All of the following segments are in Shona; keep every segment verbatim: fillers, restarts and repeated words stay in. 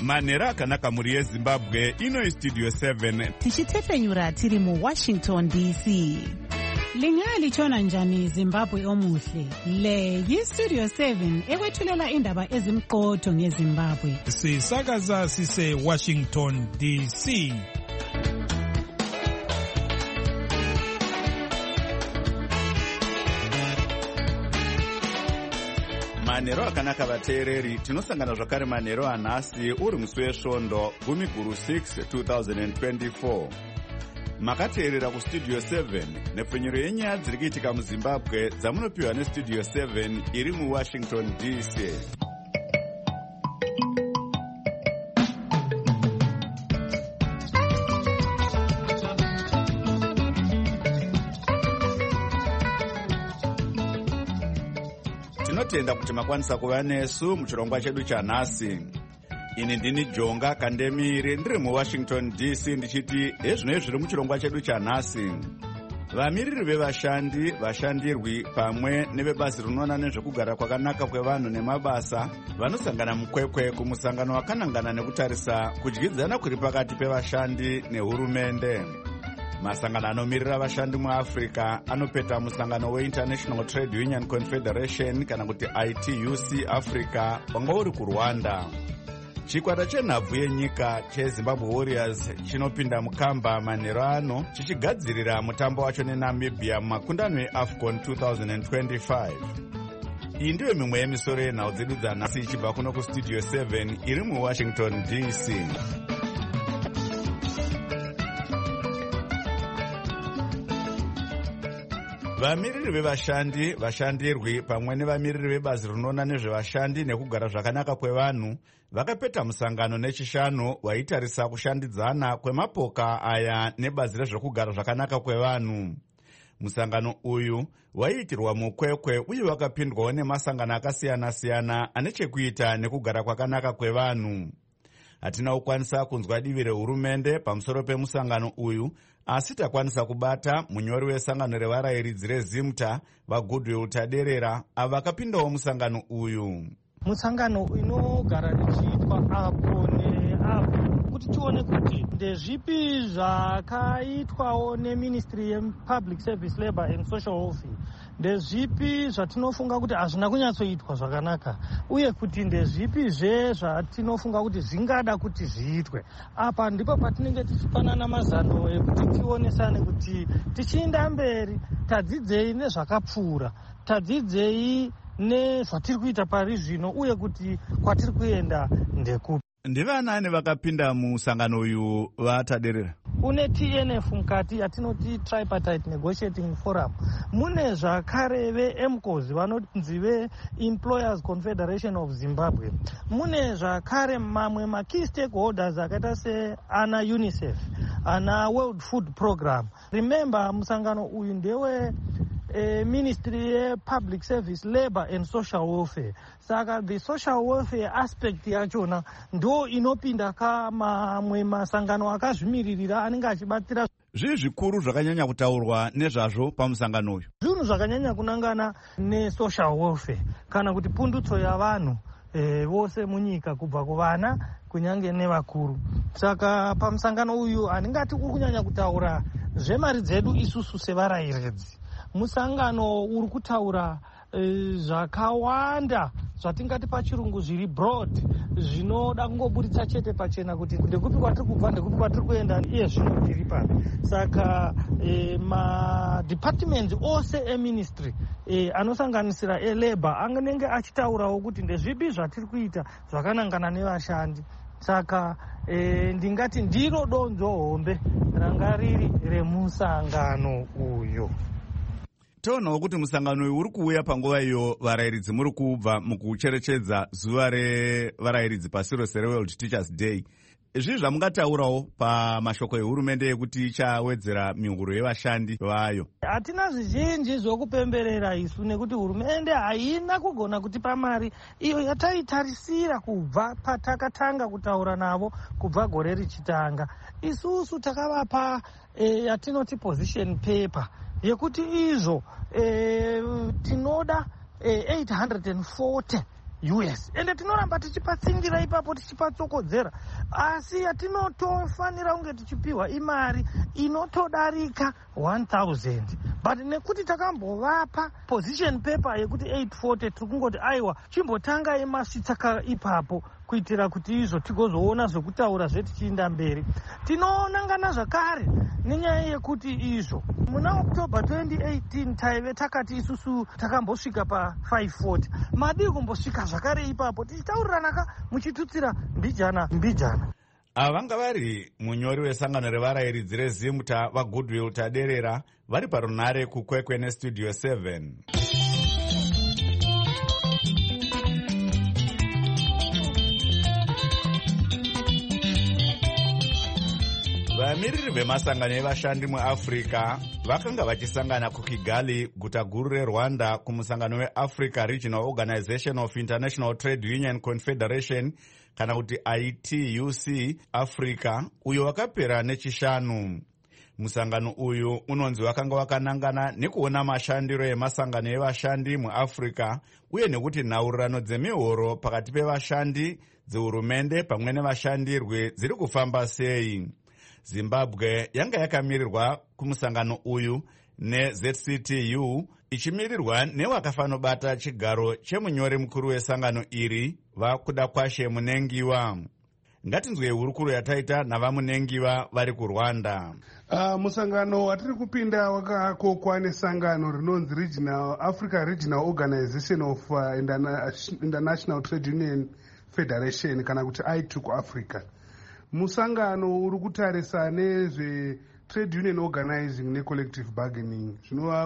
manhero akanaka muri yezimbabwe. Ino istudio seven tichitefenyura tiri muwashington D C. Lingalitshona njani Zimbabwe omuhle? Le yistudio seven ekwethulela indaba ezimqotho ngeZimbabwe. Sisakaza sise Washington D C. manhero akanaka vateereri, tinosangana zvakare manhero anhasi uri musi wesvondo gumi guru six two thousand twenty-four. Makateerera kustudio seven nepfenyuro yenyaya dziri kuitika muzimbabwe dzamunopiwa nestudio seven iri muwashington D C. Tinotenda kuti makwanisa kuva nesu muchirongwa chedu chanhasi. Ini ndini Jonga Kandemire ndiri muWashington D C ndichiti ezvino zviri muchirongwa chedu chanhasi. Vamiriri vevashandi, vashandirwi pamwe nevebazi rinoona nezvekugara kwakanaka kwevanhu nemabasa vanosangana mukwekwe kumusangano wakanangana nekutarisa kudyidzana kuri pakati pevashandi nehurumende. Masangano anomirira vashandi muAfrica anopeta musangano weInternational Trade Union Confederation kana kuti I T U C Africa wanga uri kuRwanda. Chikwata chenhabvu yenyika cheZimbabwe Warriors chinopinda mukamba manhero ano chichigadzirira mutambo wacho neNamibia mumakundano eAFCON twenty twenty-five. Iyi ndiyo mimwe yemisoro yenhau dzedu dzanhasi ichibva kuno kustudio seven iri muWashington D C. Vamiriri vevashandi, vashandirwi pamwe nevamiriri vebazi rinoona nezvevashandi nekugara zvakanaka kwevanhu vakapeta musangano nechishanu waitarisa kushandidzana kwemapoka aya nebazi rezvekugara zvakanaka kwevanhu. Musangano uyu waiitirwa mukwekwe uye wakapindwawo nemasangano akasiyana-siyana ane chekuita nekugara kwakanaka kwevanhu. Hatina kukwanisa kunzwa divi rehurumende pamusoro pemusangano uyu, asi takwanisa kubata munyori wesangano revarayiridzi rezimta vaGoodwill Taderera ava vakapindawo musangano uyu. Musangano inogara richiitwa apo neapo kuti tione kuti ndezvipi zvakaitwawo neMinistry yePublic Service, Labour and Social Welfare, ndezvipi zvatinofunga kuti hazvina kunyatsoitwa zvakanaka, uye kuti ndezvipizve zvatinofunga kuti zvingada kuti zviitwe. Apa ndipo patinenge tichipanana mazano ekuti tionesane kuti tichienda mberi tadzidzei nezvakapfuura, tadzidzei nezvatiri kuita pari zvino, uye kuti kwatiri kuenda ndekupi. Ndivanani vakapinda musangano uyu vataderera? Une T N F mukati yatinoti Tripartite Negotiating Forum. Mune zvakare veM C O S vanonzi veEmployers Confederation of Zimbabwe. Mune zvakare mamwe makey stakeholders akaita seana UNICEF, ana World Food Program. Remember, musangano uyu ndewe Uh, Ministry yePublic Service, Labour and Social Welfare. Saka the social welfare aspect yachona ndo inopinda kamamwe masangano akazvimiririra anenge achibatira. Zvii zvikuru zvakanyanya kutaurwa nezvazvo pamusangano uyu? Zvinhu zvakanyanya kunangana nesocial welfare kana kuti pundutso yavanhu eh, vose munyika kubva kuvana kunyange nevakuru. Saka pamusangano uyu aningati uri kunyanya kutaura zvemari dzedu isusu sevarayiridzi. Musangano uri kutaura e, zvakawanda zvatingati pachirungu zviri broad zvinoda kungoburitsa chete pachena kuti ndekupi kwatiri kubva ndekupi kwatiri kuenda iye zvino tiri pano. Saka e, madepartments ose eministry e, anosanganisira eLabour anenge achitaurawo kuti ndezvipi zvatiri kuita zvakanangana nevashandi. Saka e, ndingati ndiro donzo hombe ranga riri remusangano uyo. Toonawo kuti musangano uyu uri kuuya panguva iyo varayiridzi muri kubva mukucherechedza zuva revarayiridzi pasi rose reWorld Teachers Day. Izvi zvamungataurawo pamashoko ehurumende ekuti ichawedzera mihuro yevashandi vayo? Hatina zvizhinji zvokupemberera isu nekuti hurumende haina kugona kutipa mari iyo yataitarisira kubva patakatanga kutaura navo kubva gore richitanga. Isusu takavapa e, yatinoti position paper yekuti izvo e, tinoda e, eight hundred forty U S ende tinoramba tichipatsingira ipapo tichipatsokodzera, asi yatinotofanira kunge tichipiwa imari inotodarika one thousand, but nekuti takambovapa position paper yekuti eight forty tiri kungoti aiwa chimbotanga yemasvitsaka ipapo kuitira kuti izvo tigozoona zvekutaura zvetichiinda mberi. Tinoonangana zvakare nenyaya yekuti izvo muna October twenty eighteen taive takati isusu takambosvika pa five forty, madii kumbosvika zvakare ipapo tichitaurirana muchitutsira mbijana mbijana. Ava vanga vari munyori wesangano revarayiridzi rezimta vaGoodwill Taderera vari parunare kukwekwe nestudio seven. Vamiriri vemasangano evashandi muAfrica vakanga vachisangana kuKigali, guta guru reRwanda, kumusangano weAfrica Regional Organization of International Trade Union Confederation kana kuti I T U C Africa, uyo wakapera nechishanu. Musangano uyu unonzi wakanga wakanangana nekuona mashandiro emasangano evashandi muAfrica uye nekuti nhaurirano dzemihoro pakati pevashandi, dzehurumende pamwe nevashandirwe dziri kufamba sei. Zimbabwe yanga yakamirirwa kumusangano uyu neZ C T U ichimirirwa newakafanobata chigaro chemunyori mukuru wesangano iri vakuda kwashe Munengiwa. Ngatinzwe hurukuro yataita navamunengiwa vari kuRwanda. Uh, musangano watiri kupinda wakakokwa nesangano rinonzi Regional Africa Regional Organization of uh, International Trade Union Federation kana kuti I T U C Africa. Musangano uri kutarisa nezve trade union organizing necollective bargaining, zvinova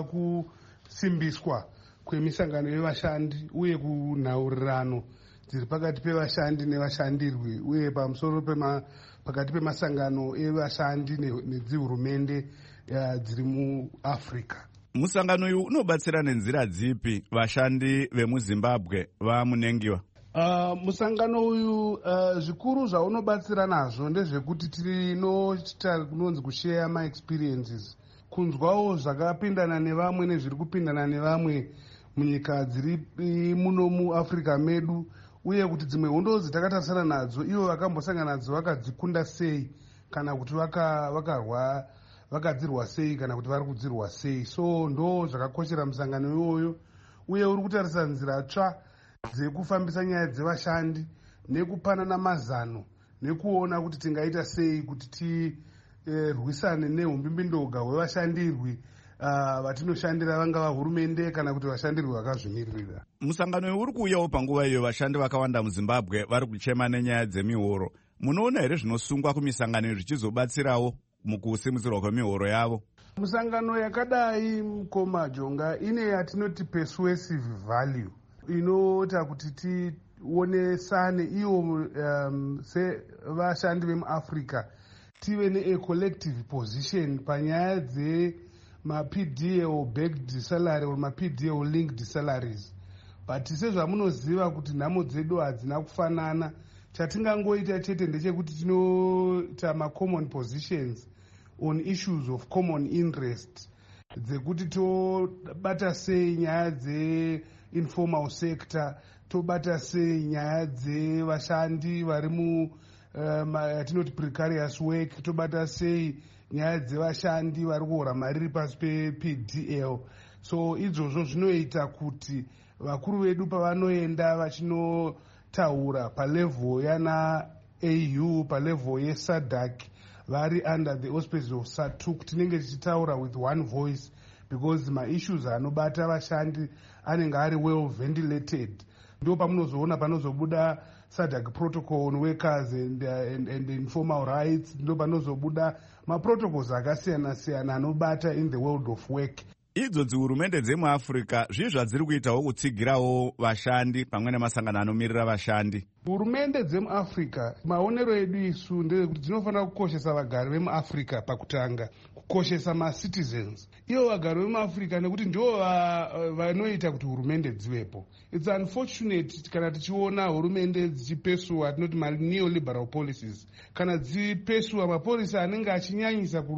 kusimbiswa kwemisangano yevashandi uye kunhaurirano dziri pakati pevashandi nevashandirwi uye pamusoro pema pakati pemasangano evashandi nedzihurumende dziri muAfrica. Musangano uyu unobatsira nenzira dzipi vashandi vemuZimbabwe vamunengiwa? Uh, musangano uyu uh, zvikuru zvaunobatsira nazvo ndezvekuti tinoita kunonzi kushare my experiences, kunzwawo zvakapindana nevamwe nezviri kupindana nevamwe munyika dziri muno muAfrica medu, uye kuti dzimwe hondo dzitakatarisana nadzo ivo vakambosangana nadzo vakadzikunda sei kana kuti vakarwa vakadzirwa sei kana kuti vari kudzirwa sei. So ndo zvakakoshera musangano iwoyo, uye uri kutarisa nzira tsva dzekufambisa nyaya dzevashandi nekupanana mazano nekuona kuti tingaita sei kuti tirwisane eh, neumbimbindoga hwevashandirwi uh, vatinoshandira vangava hurumende kana kuti vashandirwi vakazvimirira. Musangano uyu uri kuuyawo panguva iyo vashandi vakawanda muZimbabwe vari kuchema nenyaya dzemihoro. Munoona here zvinosungwa kumisangano zvichizobatsirawo mukusimudzirwa kwemihoro yavo? Musangano yakadai Mukoma Jonga ine yatinoti persuasive value inoita kuti tionesane iwo um, sevashandi vemuAfrica tive ne-collective position panyaya dzema-P D A backed salary or ma-P D A linked salaries. But sezvamunoziva kuti nhamo dzedu hadzina kufanana, chatingangoita chete ndechekuti tinoita ma-common positions on issues of common interest, dzekuti tobata sei nyaya dze informal sector, tobata sei nyaya dzevashandi vari mu yatinoti uh, precarious work, tobata sei nyaya dzevashandi vari kuhora mari iri pasi pe-P D L. So izvozvo zvinoita kuti vakuru vedu pavanoenda vachinotaura palevel yana A U, palevel yeSADC, vari under the auspices of S A T U C, tinenge tichitaura with one voice because ma-issues anobata vashandi anenge ari well ventilated. Ndo pamunozoona panozobuda SADC protocol on workers and, uh, and, and informal rights, ndo panozobuda ma-protocols akasiyana siyana anobata in the world of work. Idzo dzihurumende dzemuAfrica zvizvi zvadziri kuitawo kutsigirawo vashandi pamwe nemasangano anomirira vashandi. Hurumende dzemuAfrica maonero edu isu ndekuti dzinofanira kukoshesa vagari vemuAfrica pakutanga, kukoshesa ma-citizens ivo vagari vemuAfrica nekuti ndivo vanoita kuti hurumende dzivepo. It's unfortunate kana tichiona hurumende dzichipesuwa tinoti ma-neoliberal policies, kana dzichipesuwa mapolisi anenge achinyanyisa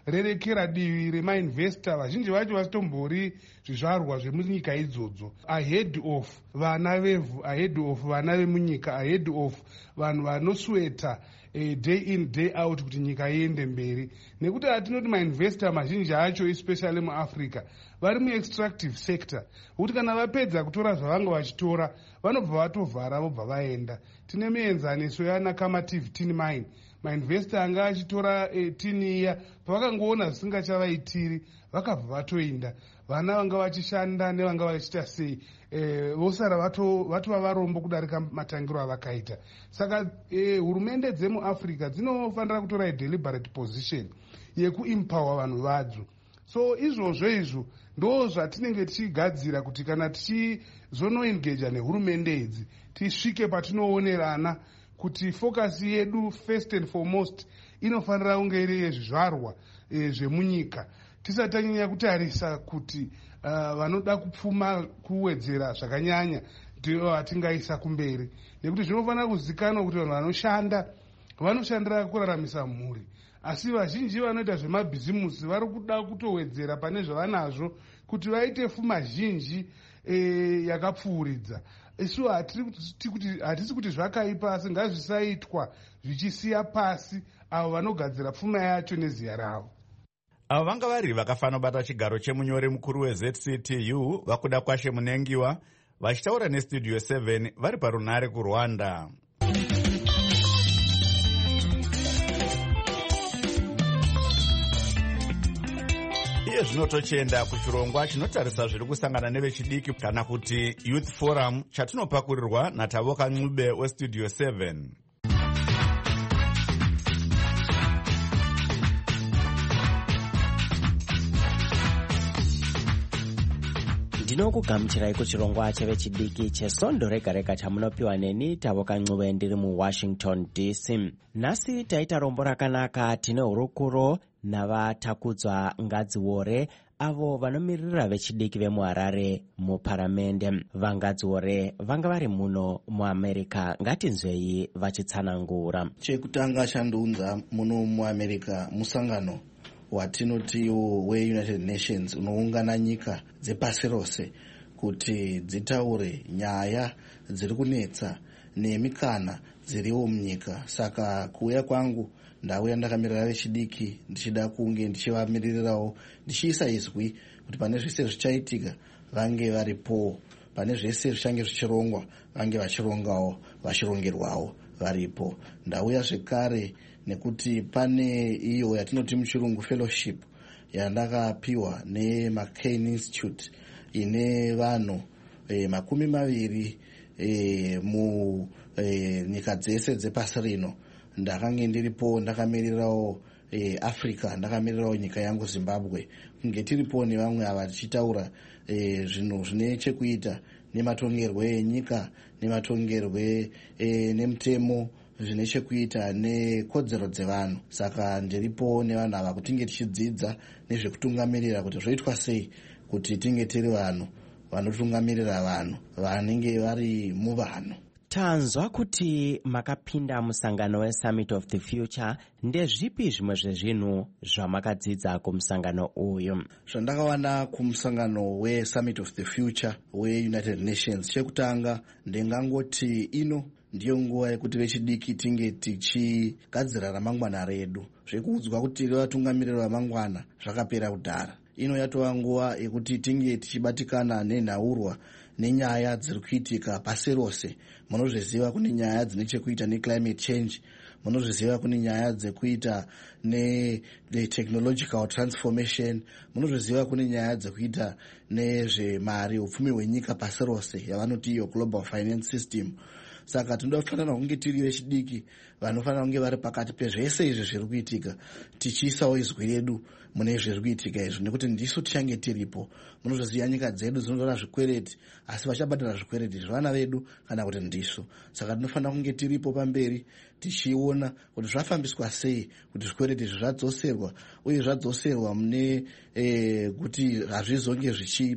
rerekera divi remainvesta vazhinji vacho vasitombori zvizvarwa zvemunyika idzodzo. Ahead of vana vevhu, ahead of vana vemunyika, ahead of vanhu vanosweta eh, day in day out kuti nyika iende mberi. Nekuti hatinoti mainvesta mazhinji acho especially muAfrica vari muextractive sector, kuti kana vapedza kutora zvavanga vachitora vanobva vatovhara vobva vaenda. Tine mienzaniso yanakamative tin mine, mainvesta anga achitora eh, tini iya pavakangoona zvisingachavaitiri vakabva vatoenda. Vana vanga vachishanda nevanga vachiita sei eh, vosara vatova varombo kudarika matangiro avakaita. Saka eh, hurumende dzemuAfrica dzinofanira kutora deliberate position yekuempower vanhu vadzo. So izvozvo izvo ndo zvatinenge tichigadzira kuti kana tichizonoengeja nehurumende idzi tisvike patinoonerana kuti focus yedu first and foremost inofanira kunge iri yezvizvarwa e, zvemunyika, tisatanyanya kutarisa kuti uh, vanoda kupfuma kuwedzera zvakanyanya ndivo vatingaisa kumberi, nekuti zvinofanira kuzikanwa kuti vanhu vanoshanda vanoshandira kuraramisa mhuri, asi vazhinji vanoita zvemabhizimusi vari kuda kutowedzera pane zvavanazvo kuti vaite pfuma zhinji e, yakapfuuridza. Isu hatisi kuti zvakaipa, asi ngazvisaitwa zvichisiya pasi avo vanogadzira pfuma yacho neziya ravo. Avo vanga vari vakafanira kubata chigaro chemunyori mukuru weZ C T U vakuda kwashe munengiwa vachitaura nestudio seven vari parunare kuRwanda. Iye zvino tochienda kuchirongwa chinotarisa zviri kusangana nevechidiki kana kuti Youth Forum chatinopakurirwa naTavoka Ncube westudio seven. Ndinokugamuchirai kuchirongwa chevechidiki chesondo rega rega chamunopiwa neni Tavoka Ncube ndiri muWashington D C. Nhasi taita rombo rakanaka. Tine hurukuro navatakudzwa Ngadziwore avo vanomirira vechidiki vemuHarare muparamende. VaNgadziwore vanga vari muno muAmerica. Ngatinzwei vachitsanangura. Chekutanga chandounza muno muAmerica musangano watinotiwo weUnited Nations unoungana nyika dzepasi rose kuti dzitaure nyaya dziri kunetsa nemikana dziriwo munyika. Saka kuuya kwangu ndauya ndakamirira vechidiki ndichida kunge ndichivamiririrawo ndichiisa izwi kuti pane zvese zvichaitika vange varipo, pane zvese zvichange zvichirongwa vange vachirongawo vachirongerwawo varipo. Ndauya zvekare nekuti pane iyo yatinoti muchirungu fellowship yandakapiwa neMcCain Institute ine vanhu e, makumi maviri e, mu e, nyika dzese dzepasi rino. Ndakange ndiripo ndakamirirawo e, Africa, ndakamirirawo nyika yangu Zimbabwe, kunge tiripo nevamwe ava tichitaura e, zvinhu zvine chekuita nematongerwo enyika, nematongerwo e, nemutemo zvine chekuita nekodzero dzevanhu. Saka ndiripo nevanhu ava kuti tinge tichidzidza nezvekutungamirira kuti zvoitwa sei kuti tinge tiri vanhu vanotungamirira vanhu vanenge vari muvanhu. Tanzwa kuti makapinda musangano weSummit of the Future. Ndezvipi zvimwe zvezvinhu zvamakadzidza kumusangano uyu? Zvandakawana kumusangano weSummit of the Future weUnited Nations, chekutanga ndingangoti ino ndiyo nguva yekuti vechidiki tinge tichigadzira ramangwana redu. Zvekuudzwa kuti vatungamiriri vamangwana zvakapera kudhara. Ino yatova nguva yekuti tinge tichibatikana nenhaurwa nenyaya dziri kuitika pasi rose. Munozviziva kune nyaya dzine chekuita neclimate change, munozviziva kune nyaya dzekuita netechnological transformation, munozviziva kune nyaya dzekuita nezvemari, upfumi hwenyika pasi rose yavanoti iyo global finance system. Saka tinofanira kunge tiri vechidiki vanofanira kunge vari pakati pezvese izvi zviri kuitika, tichiisawo izwi redu mune zviri kuitika izvi, nekuti ndisu tichange tiripo. Munozviziva nyika dzedu dzinotora zvikwereti, asi vachabhadhara zvikwereti zvevana vedu kana kuti ndisu. Saka tinofanira kunge tiripo pamberi tichiona kuti zvafambiswa sei kuti zvikwereti izvi zvadzoserwa, uye zvadzoserwa mune e, kuti hazvizonge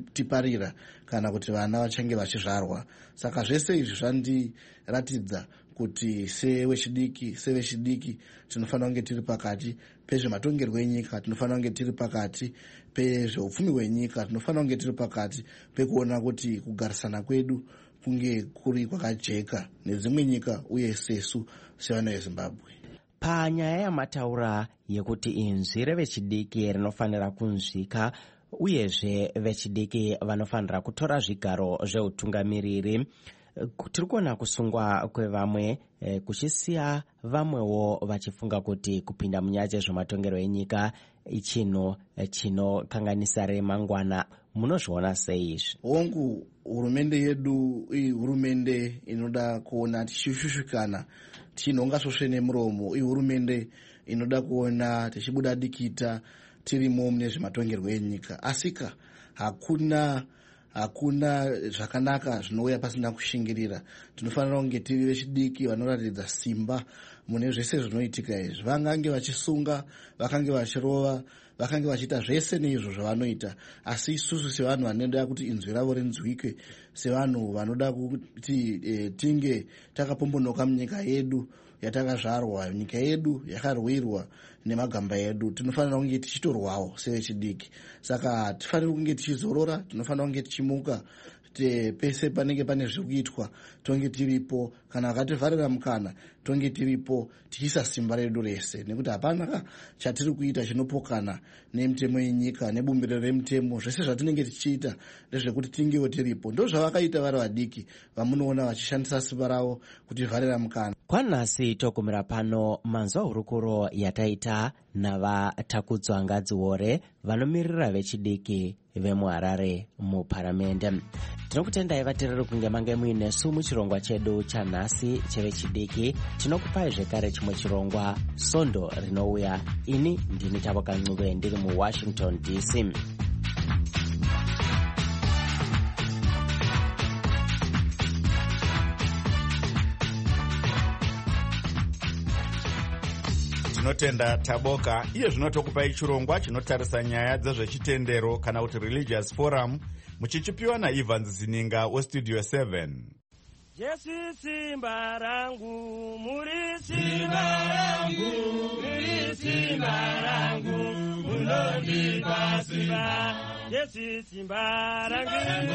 zvichitiparira kana kuti vana vachange vachizvarwa. Saka zvese izvi zvandiratidza kuti sewechidiki sevechidiki tinofanira kunge tiri pakati pezvematongerwo enyika, tinofanira kunge tiri pakati pezveupfumi hwenyika, tinofanira kunge tiri pakati pekuona kuti kugarisana kwedu kunge kuri kwakajeka nedzimwe nyika uye sesu sevana vezimbabwe. Panyaya yamataura yekuti inzwi revechidiki rinofanira kunzvika uyezve vechidiki vanofanira kutora zvigaro zveutungamiriri, tiri kuona kusungwa kwevamwe eh, kuchisiya vamwewo vachifunga kuti kupinda munyaya dzezvematongero enyika ichinhu chinokanganisa remangwana. Munozviona sei izvi? Hongu, hurumende yedu iyi hurumende inoda kuona tichishusvikana tichinhonga svosve nemuromo. Iyi hurumende inoda kuona tichibuda dikita tirimo mune zvematongerwo enyika, asika hakuna hakuna zvakanaka zvinouya pasina kushingirira. Tinofanira kunge tiri vechidiki vanoratidza simba mune zvese zvinoitika izvi. Vangange vachisunga, vakange vachirova, vakange vachiita zvese neizvo zvavanoita, asi isusu sevanhu vanoda kuti inzwi ravo rinzwike, sevanhu vanoda kuti e, tinge takapombonoka munyika yedu yatakazvarwa, nyika yedu yakarwirwa nemagamba edu, tinofanira kunge tichitorwawo sevechidiki. Saka tifanira kunge tichizorora, tinofanira kunge tichimuka pese panenge pane zviri kuitwa tonge tiripo, kana vakativharira mukana tonge tiripo tichiisa simba redu rese, nekuti hapana chatiri kuita chinopokana nemitemo yenyika nebumbiro remutemo. Zvese zvatinenge tichiita ndezvekuti tingewo tiripo. Ndo zvavakaita vari vadiki vamunoona vachishandisa simba ravo kutivharira mukana. Kwanhasi togumira pano manzwa hurukuro yataita navatakudzwa ngadziore vanomirira vechidiki vemuHarare muparamende. Tinokutendai vateereri kunge mange muinesu muchirongwa chedu chanhasi chevechidiki. Tinokupai zvekare chimwe chirongwa Sondo rinouya. Ini ndini Tavoka Ncube ndiri muWashington D C. Tinotenda Taboka. Iye zvinotokupai chirongwa chinotarisa nyaya dzezvechitendero kana kuti religious forum, muchichipiwa naEvans Zininga westudio seven. Jesu simba rangu, muri simba rangu, muri simba rangu, munondipa simba. Jesu simba rangu,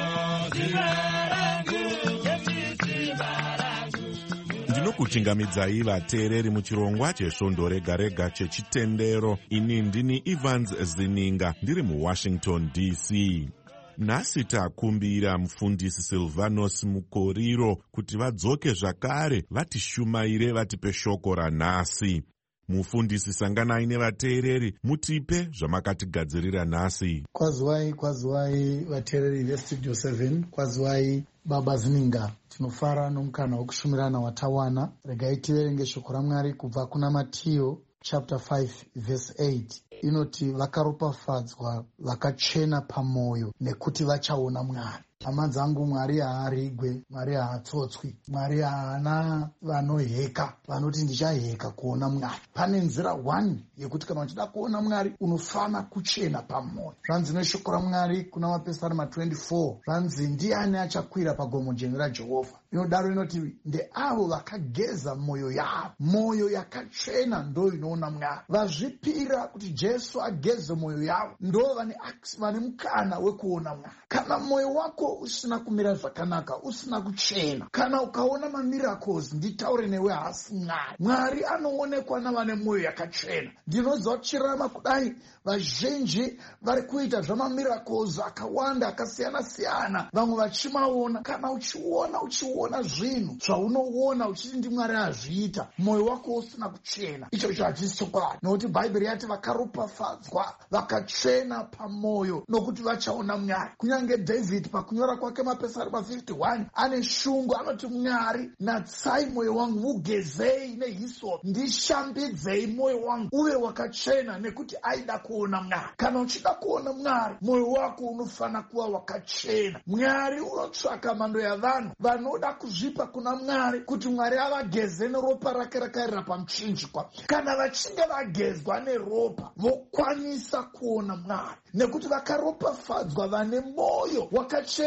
simba rangu, Jesu simba rangu. Ndinokuchingamidzai vateereri muchirongwa chesvondo rega rega chechitendero. Ini ndini Evans Zininga ndiri muWashington D C. Nhasi takumbira mufundisi Silvanus Mukoriro kuti vadzoke zvakare vatishumaire vatipe shoko ranhasi. Mufundisi, sanganai nevateereri mutipe zvamakatigadzirira nhasi. Kwaziwai, kwaziwai vateereri vestudio seven, kwaziwai Baba Zininga. Tinofara nomukana wokushumirana watawana. Regai tiverenge shoko raMwari kubva kuna Matiyo chapter five verse eight. Inoti vakaropafadzwa vakachena pamwoyo nekuti vachaona Mwari. Hama dzangu, Mwari haarigwe, Mwari haatsotswi, Mwari haana vanoheka vanoti ndichaheka kuona Mwari. Pane nzira one yekuti kana uchida kuona Mwari unofana kuchena pamwoyo. Zvanzi neshoko raMwari kuna Mapesarema twenty-four, zvanzi ndiani achakwira pagomo dzvene raJehovha. Inodaro inoti ndeavo vakageza mwoyo yavo, mwoyo yakachena ndo inoona Mwari. Vazvipira kuti Jesu ageze mwoyo yavo ndo vane vane mukana wekuona Mwari. Kana mwoyo wako usina kumira zvakanaka, usina kuchena, kana ukaona mamiracles, nditaure newe hasi Mwari. Mwari anoonekwa navane mwoyo yakachena. Ndinoziva kuchirarama kudai vazhinji vari kuita zvamamiracles akawanda akasiyana siyana, vamwe vachimaona. Kana uchiona uchiona zvinhu zvaunoona uchiti ndi Mwari azviita, mwoyo wako usina kuchena, icho hachisi chokwadi. Nokuti Bhaibheri yati vakaropafadzwa vakachena pamwoyo nokuti vachaona Mwari. Kunyange David pakunyora kwake Mapesarema fifty-one ane shungu, anoti Mwari, natsai mwoyo wangu, ugezei nehisopi, ndishambidzei mwoyo wangu uve wakachena, nekuti aida kuona Mwari. Kana uchida kuona Mwari, mwoyo wako unofana kuva wakachena. Mwari unotsvaka mhando yavanhu vanoda kuzvipa kuna Mwari kuti Mwari avageze neropa rake rakarira pamuchinjikwa. Kana vachinge vagezwa neropa, vokwanisa kuona Mwari, nekuti vakaropafadzwa vane mwoyo wakachena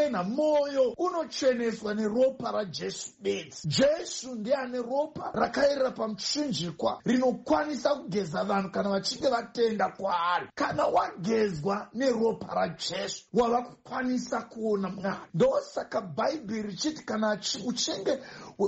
wakachena. Moyo unocheneswa neropa rajesu bedzi. Jesu ndiye ane ropa rakaerera pamuchinjikwa rinokwanisa kugeza vanhu kana vachinge vatenda kwaari. Kana wagezwa neropa rajesu wava kukwanisa kuona Mwari. Ndosaka bhaibheri richiti kana uchinge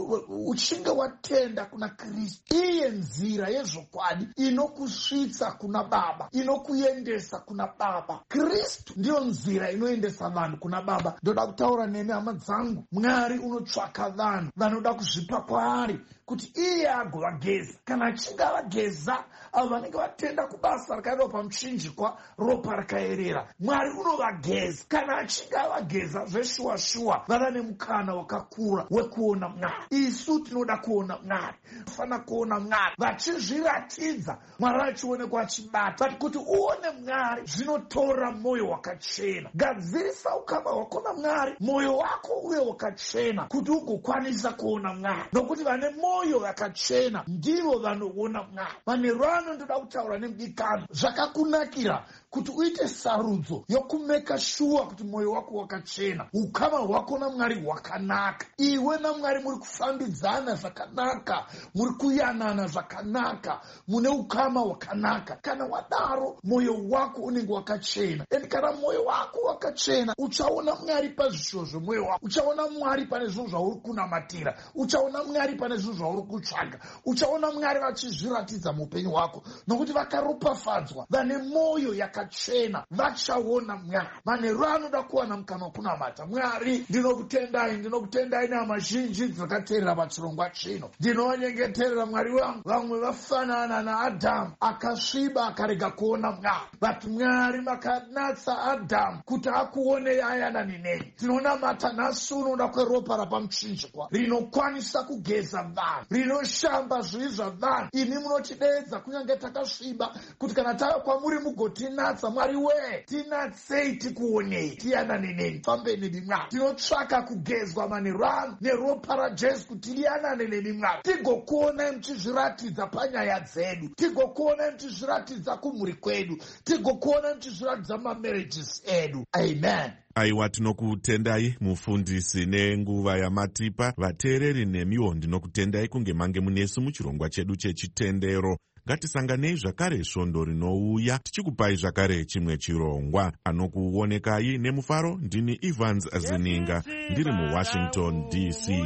uchinge watenda kuna Kristu, iye nzira yezvokwadi inokusvitsa kuna Baba, inokuendesa kuna Baba. Kristu ndiyo nzira inoendesa vanhu kuna Baba. Ndoda kutaura nemi hama dzangu, Mwari unotsvaka vanhu vanoda kuzvipa kwaari kuti iye agovageza. Kana achinge avageza avo vanenge vatenda kubasa rakaitwa pamuchinjikwa, ropa rakaerera, Mwari unovageza. Kana achinge avageza zveshuwa shuwa, vava nemukana wakakura wekuona Mwari. Isu tinoda kuona Mwari, tofana kuona Mwari vachizviratidza, Mwari achionekwa achibata. Kuti uone Mwari zvinotora moyo wakachena. Gadzirisa ukama hwako naMwari, moyo wako uye wakachena, kuti ugokwanisa kuona Mwari. Nokuti vane moyo wakachena ndivo vanoona Mwari. Manheru ano ndoda kutaura nemudikani, zvakakunakira kuti uite sarudzo yokumeka shuwa kuti moyo wako wakachena, ukama hwako naMwari hwakanaka, iwe naMwari muri kufambidzana zvakanaka, muri kuyanana zvakanaka, mune ukama hwakanaka. Kana wadaro moyo wako unenge wakachena. Ende kana moyo wako wakachena, uchaona Mwari pazvishuwo zvemwoyo wako, uchaona Mwari pane zvinhu zvauri kunamatira, uchaona Mwari pane zvinhu zvauri kutsvaga, uchaona Mwari vachizviratidza muupenyu hwako. Nokuti vakaropafadzwa vane moyo yakachena vachaona Mwari. Manheru anoda kuwana mukana wokunamata Mwari. Ndinokutendai, ndinokutendai nehama zhinji dzakateerera pachirongwa chino. Ndinonyengeterera Mwari wangu, vamwe vafanana naAdhamu, akasviba akarega kuona Mwari. Vati Mwari makanatsa Adhamu kuti akuonei ayanani neni. Ndinonamata nhasi unoda kweropa rapamuchinjikwa rinokwanisa kugeza vanhu, rinoshamba zvivi zvavanhu. Imi munotidedza kunyange takasviba, kuti kana tava kwamuri mugotinatsa. Mwari we, tinatsei tikuonei, tiyanane neni, fambeni nemi Mwari. Tinotsvaka kugezwa manheru ano neropa raJesu kuti liyanane nemi Mwari, tigokuonai muchizviratidza panyaya dzedu, tigokuonai muchizviratidza kumhuri kwedu, tigokuonai muchizviratidza mumamarriages edu. Amen. Aiwa, tinokutendai mufundisi nenguva yamatipa. Vateereri nemiwo ndinokutendai kunge mange munesu muchirongwa chedu chechitendero. Ngatisanganei zvakare svondo rinouya tichikupai zvakare chimwe chirongwa. Anokuonekai nemufaro ndini Evans Zininga, ndiri muWashington D C.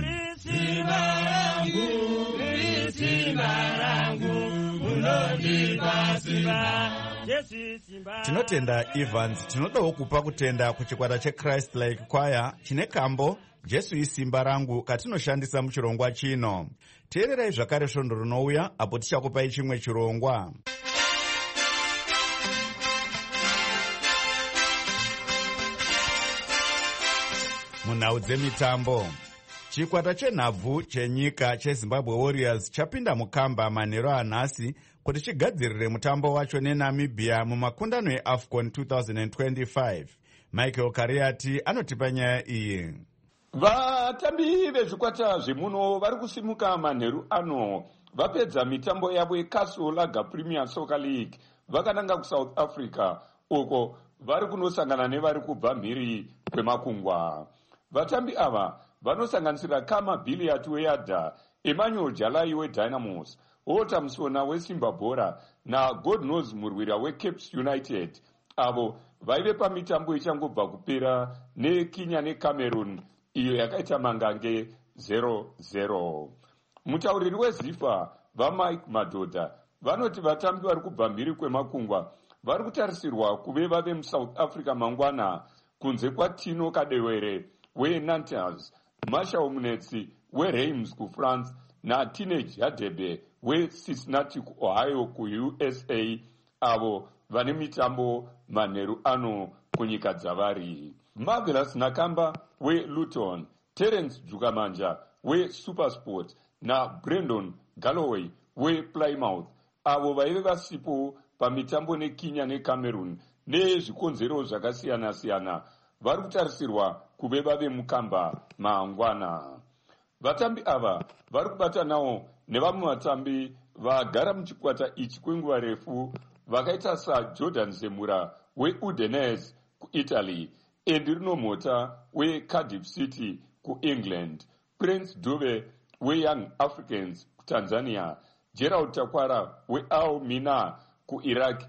Tinotenda Evans. Tinodawo kupa kutenda kuchikwata cheChrist Like Choir chine kambo Jesu isimba rangu katinoshandisa muchirongwa chino. Teererai zvakare svondo rinouya apo tichakupai chimwe chirongwa. Munhau dzemitambo, chikwata chenhabvu chenyika cheZimbabwe Warriors chapinda mukamba manheru anhasi kuti chigadzirire mutambo wacho neNamibia mumakundano eAFCON twenty twenty-five. Michael Kariati anotipa nyaya iyi. Vatambi vezvikwata zvemuno vari kusimuka manheru ano vapedza mitambo yavo yeCastle Lager Premier Soccer League vakananga kuSouth Africa, uko vari kunosangana nevari kubva mhiri kwemakungwa. Vatambi ava vanosanganisira Kama Billiard weYadda, Emmanuel Jalai weDynamos, Walter Musona weSimba Bora naGod Knows Murwira weCapes United, avo vaive pamitambo ichangobva kupera neKenya neCameroon iyo yakaita mangange zero zero. Mutauriri weZifa vaMike Madhodha vanoti vatambi vari kubva mhiri kwemakungwa vari kutarisirwa kuve vave muSouth Africa mangwana, kunze kwaTino Kadewere weNantes, Marshall Munetsi weReims kuFrance naTeenage Hadebe weCincinnati kuOhio kuU S A, avo vane mitambo manheru ano kunyika dzavari. Marvelous Nakamba weLuton, Terence Jugamanja weSupersport naBrandon Galloway wePlymouth, avo vaive vasipo pamitambo neKenya neCameroon nezvikonzero zvakasiyana-siyana, vari kutarisirwa kuve vave mukamba mangwana. Vatambi ava vari kubatanawo nevamwe vatambi vagara muchikwata ichi kwenguva refu vakaita saJordan Zemura weUdinese kuItaly, Endirinomhota weCardiff City kuEngland, Prince Dube weYoung Africans kuTanzania, Gerald Takwara weAl Mina kuIraq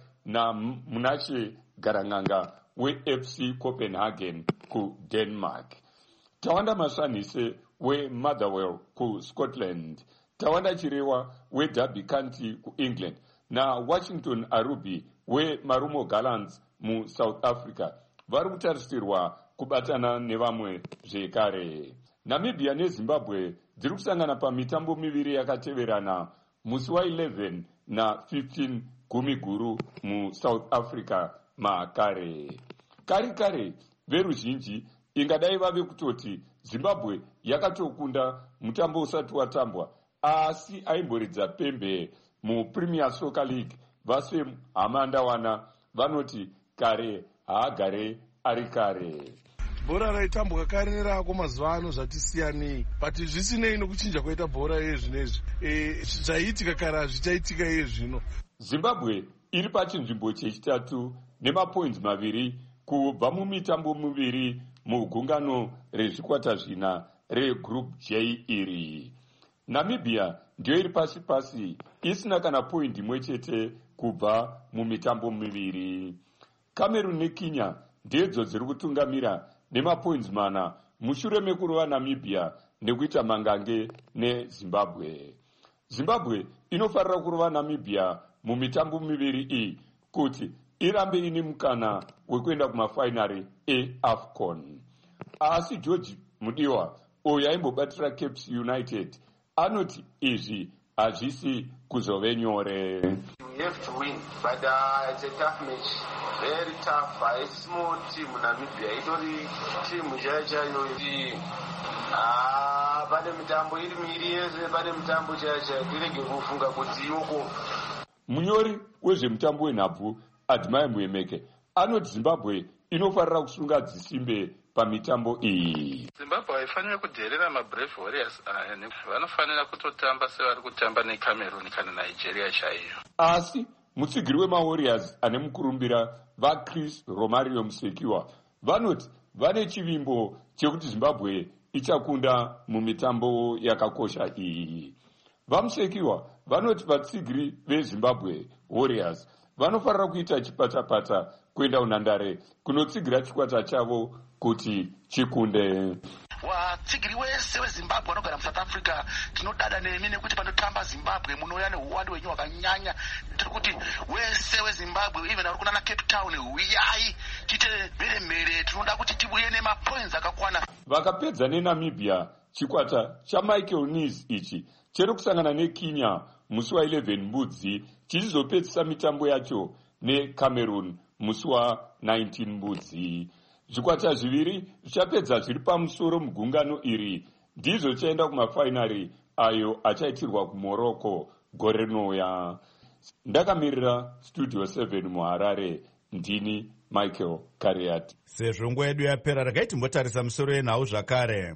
naMunashe Garanganga weF C Copenhagen kuDenmark. Tawanda Mashanise weMotherwell kuScotland, Tawanda Chirewa weDerby County kuEngland na Washington Arubi weMarumo Gallants muSouth Africa vari kutarisirwa kubatana nevamwe zvekare. Namibia neZimbabwe dziri kusangana pamitambo miviri yakateverana musi wa11 na fifteen gumi guru muSouth Africa makare. Kari kare veruzhinji ingadai vave kutoti Zimbabwe yakatokunda mutambo usati watambwa, asi aimboridza pembe muPremier Soccer League. Vase Amandawana vanoti kare haagare ari kare. Bhora raitambwa kare nerako mazuva ano zvatisiyanei, but zvisinei nokuchinja kwaita bhora iye zvinezvi e, zvaiitika kare hazvichaitika iye zvino. Zimbabwe iri pachinzvimbo chechitatu nemapoints maviri kubva mumitambo miviri mugungano rezvikwata zvina regroup J iri. Namibia ndiyo iri pasi pasi isina kana point imwe chete kubva mumitambo miviri. Cameroon neKenya ndidzo dziri kutungamira nemapoints mana mushure mekurova Namibia nekuita mangange neZimbabwe. Zimbabwe inofarira kurova Namibia mumitambo miviri iyi kuti irambe ine mukana wekuenda kumafainari eAFCON. Asi George Mudiwa uyo aimbobatira Cape United anoti izvi hazvisi kuzove nyore. You have to win, but uh, it's a tough match, very tough. A small team Namibia, itori team jaja yo. Ah, pane mitambo iri miri yese, pane mitambo jaja direge kufunga kuti yoko. Munyori wezvemutambo wenhabvu Admai Muemeke anoti Zimbabwe inofarira kusunga dzisimbe pamitambo iyi. Zimbabwe haifanira kudherera maBrave Warriors aya, vanofanira kutotamba sevari kutamba neCameroon kana Nigeria chaiyo. Asi mutsigiri wemaWarriors ane mukurumbira vaChris Romario Musekiwa vanoti vane chivimbo chekuti Zimbabwe ichakunda mumitambo yakakosha iyi. VaMusekiwa vanoti vatsigiri veZimbabwe Warriors vanofarira kuita chipatapata kuenda unhandare kunotsigira chikwata chavo kuti chikunde. Watsigiri wese weZimbabwe vanogara muSouth Africa tinodada nemi nekuti panotamba Zimbabwe munouya neuwandu wenyu wakanyanya. Tiri kuti wese weZimbabwe even vari kuna Cape Town uyai tite mheremhere, tinoda kuti tibuye nemapoints akakwana. Vakapedza neNamibia chikwata chaMichael Nice ichi chiri kusangana neKenya musi wa11 mbudzi chichizopedzisa mitambo yacho neCameroon musi wa19 mbudzi. Zvikwata zviviri zvichapedza zviri pamusoro mugungano iri ndizvo chaenda kumafainari ayo achaitirwa kuMorocco gore rinouya. Ndakamirira Studio seven muHarare, ndini Michael Kariati. Sezvo nguva yedu yapera, regai timbotarisa musoro yenhau zvakare.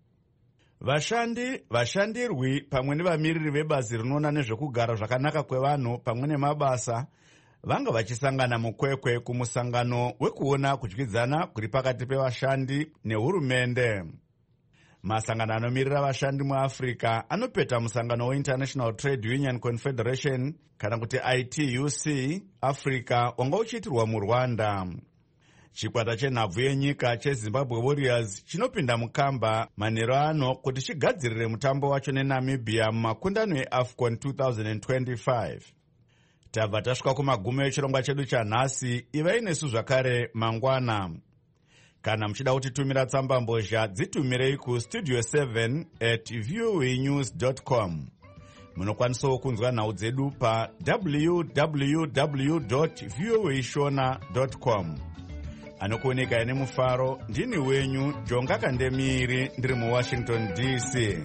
Vashandi, vashandirwi pamwe nevamiriri vebazi rinoona nezvekugara zvakanaka kwevanhu pamwe nemabasa vanga vachisangana mukwekwe kumusangano wekuona kudyidzana kuri pakati pevashandi nehurumende. Masangano anomirira vashandi muAfrica anopeta musangano weInternational Trade Union Confederation kana kuti I T U C Africa wanga uchiitirwa muRwanda. Chikwata chenhabvu yenyika cheZimbabwe Warriors chinopinda mukamba manheru ano kuti chigadzirire mutambo wacho neNamibia mumakundano eAFCON twenty twenty-five. Tabva tasvika kumagumo echirongwa chedu chanhasi. Ivai nesu zvakare mangwana. Kana muchida kutitumira tsamba mbozha, dzitumirei kustudio seven at voanews dot com. Munokwanisawo kunzwa nhau dzedu pa w w w dot voashona dot com. Anokuoneka ine mufaro, ndini wenyu Jonga Kandemiri, ndiri muWashington D C.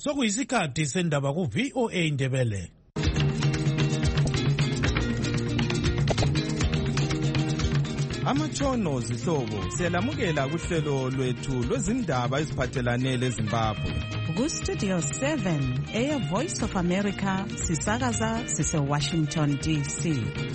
Sokuyisikhathi sendaba ku V O A Ndebele. Amatshono zihlobo siyalamukela kuhlelo lwethu lwezindaba eziphathelane leZimbabwe. Ku Studio seven eya Voice of America sisakaza sise Washington D C.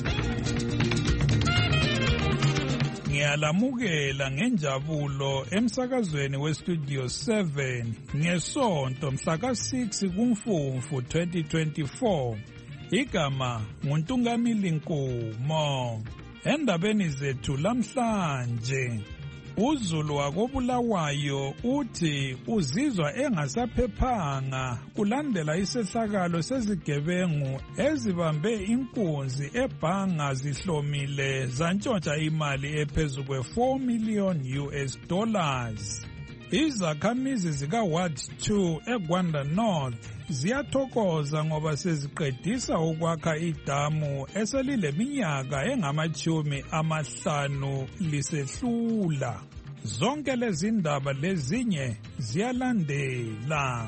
Ngiyalamukela ngenjabulo emsakazweni we Studio seven ngesonto mhla ka six kuMfumfu twenty twenty-four. Igama nguNtungamili Nkumo. Endabeni zethu lamhlanje uZulu wakobulawayo uthi uzizwa engasaphephanga kulandela isehlakalo sezigebengu ezibambe inkunzi ebhanga zihlomile zantshontsha imali ephezulu kwe four million U S dollars. Izakhamizi zika Ward two eGwanda North ziyathokoza ngoba seziqedisa ukwakha idamu eselileminyaka engamachumi amahlanu lisehlula. Zonke lezi ndaba lezinye ziyalandela.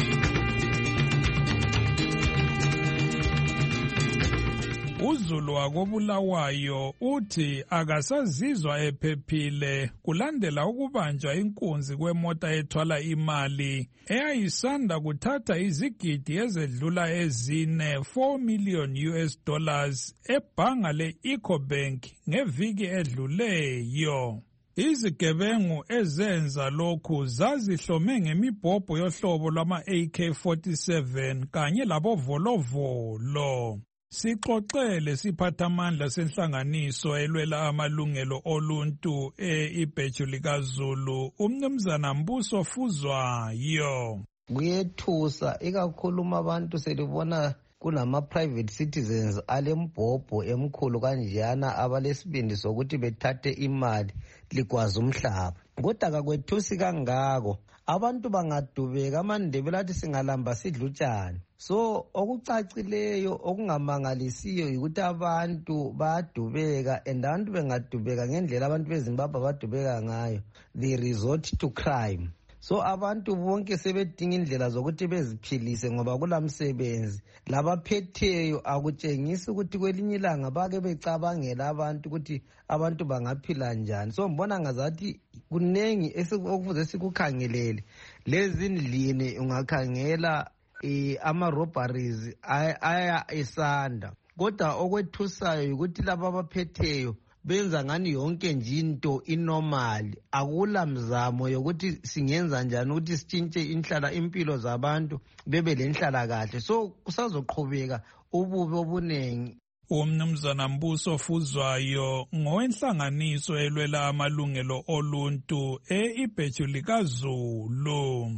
uZulu wakobulawayo uthi akasazizwa ephephile kulandela ukubanjwa inkunzi kwemota ethwala imali eyayisanda kuthatha izigidi ezedlula ezine four million U S dollars ebhanga le-Ecobank ngeviki edluleyo. Izigebengu ezenza lokhu zazihlome ngemibhobho yohlobo lwama A K forty-seven kanye labovolovolo. Sixoxele siphathamandla senhlanganiso elwela amalungelo oluntu e-Ibheju likaZulu umnumzana Mbuso Fuzwayo. Kuyethusa ikakhulu abantu selibona kunama private citizens alembhobho emkhulu kanjana abalesibindi sokuthi bethathe imali ligwaza umhlaba. Kodwa kakwethusi kangako abantu bangadubeka amandebela athi singalamba sidlutshana. So okucacileyo okungamangalisiyo ukuthi abantu bayadubeka and abantu bengadubeka ngendlela abantu beZimbabwe badubeka ngayo, they resort to crime. So abantu bonke sebedinga indlela zokuthi beziphilise ngoba kulamsebenzi labaphetheyo akutshengisi ukuthi kwelinye ilanga bake becabangela abantu ukuthi abantu bangaphila njani. So mbona ngazathi kunengi okufuze sikukhangelele. Lezi ndline ungakhangela eh, ama robberies aya esanda. Kodwa okwethusayo ukuthi laba abaphetheyo benza ngani yonke nje into inormal. Akula mzamo yokuthi singenza njani ukuthi sitshintshe inhlala impilo zabantu bebe lenhlala kahle. So kusazoqhubeka ububi obunengi. Umnumzana Mbuso Fuzwayo ngowenhlanganiso elwela amalungelo oluntu e-Ibheju likaZulu.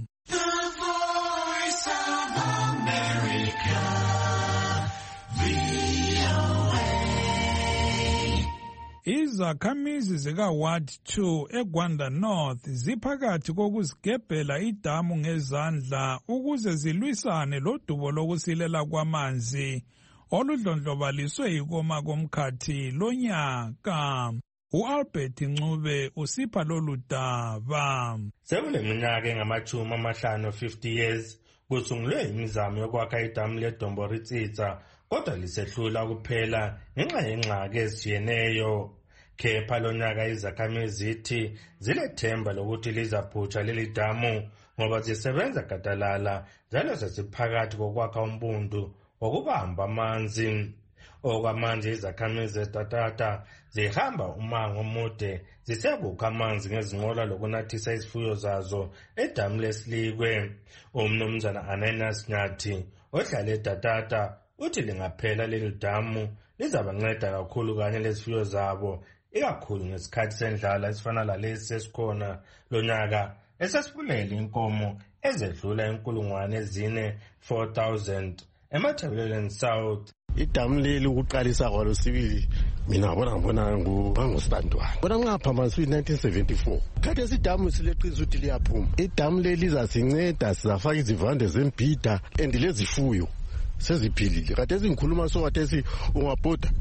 Izakhamizi zika Ward two eGwanda North ziphakathi kokuzigebhela idamu ngezandla ukuze zilwisane lodubo lokusilela kwamanzi oludlondlobaliswe yikoma komkhathi lonyaka. U-Albert Ncube usipha lolu daba. Sekuleminyaka engamachumi amahlanu fifty years kusungulwe imizamo yokwakha idamu leDomboritsitsa kodwa lisehlula kuphela ngenxa yengxaki ezijiyeneyo. Kepha lonyaka izakhamizi zithi zilethemba lokuthi lizaphutsha leli damu ngoba zisebenza gadalala njalo sesiphakathi kokwakha umbundu wokubamba amanzi. Okwamanje izakhamizi zetatata zihamba umango omude zisekukha amanzi ngezinqola lokunathisa izifuyo zazo edamu leSilikwe. Umnumzana Ananias Nyathi ohlala etatata uthi lingaphela leli damu lizabanceda kakhulu kanye lezifuyo zabo ikakhulu ngesikhathi sendlala esifana lalesi sesikhona lonyaka esesipulele inkomo ezedlula inkulungwane ezine four thousand eMatabeleland South. Idamu leli ukuqalisa kwalo sibili mina bona ngibona ngubangosibantwana bona ngaphambanisa nineteen seventy-four kade sidamu sileqiniso ukuthi liyaphuma. Idamu leli lizasinceda sizafaka izivande zembhida and lezifuyo seziphilile. Kade singikhuluma so wathi ungabhoda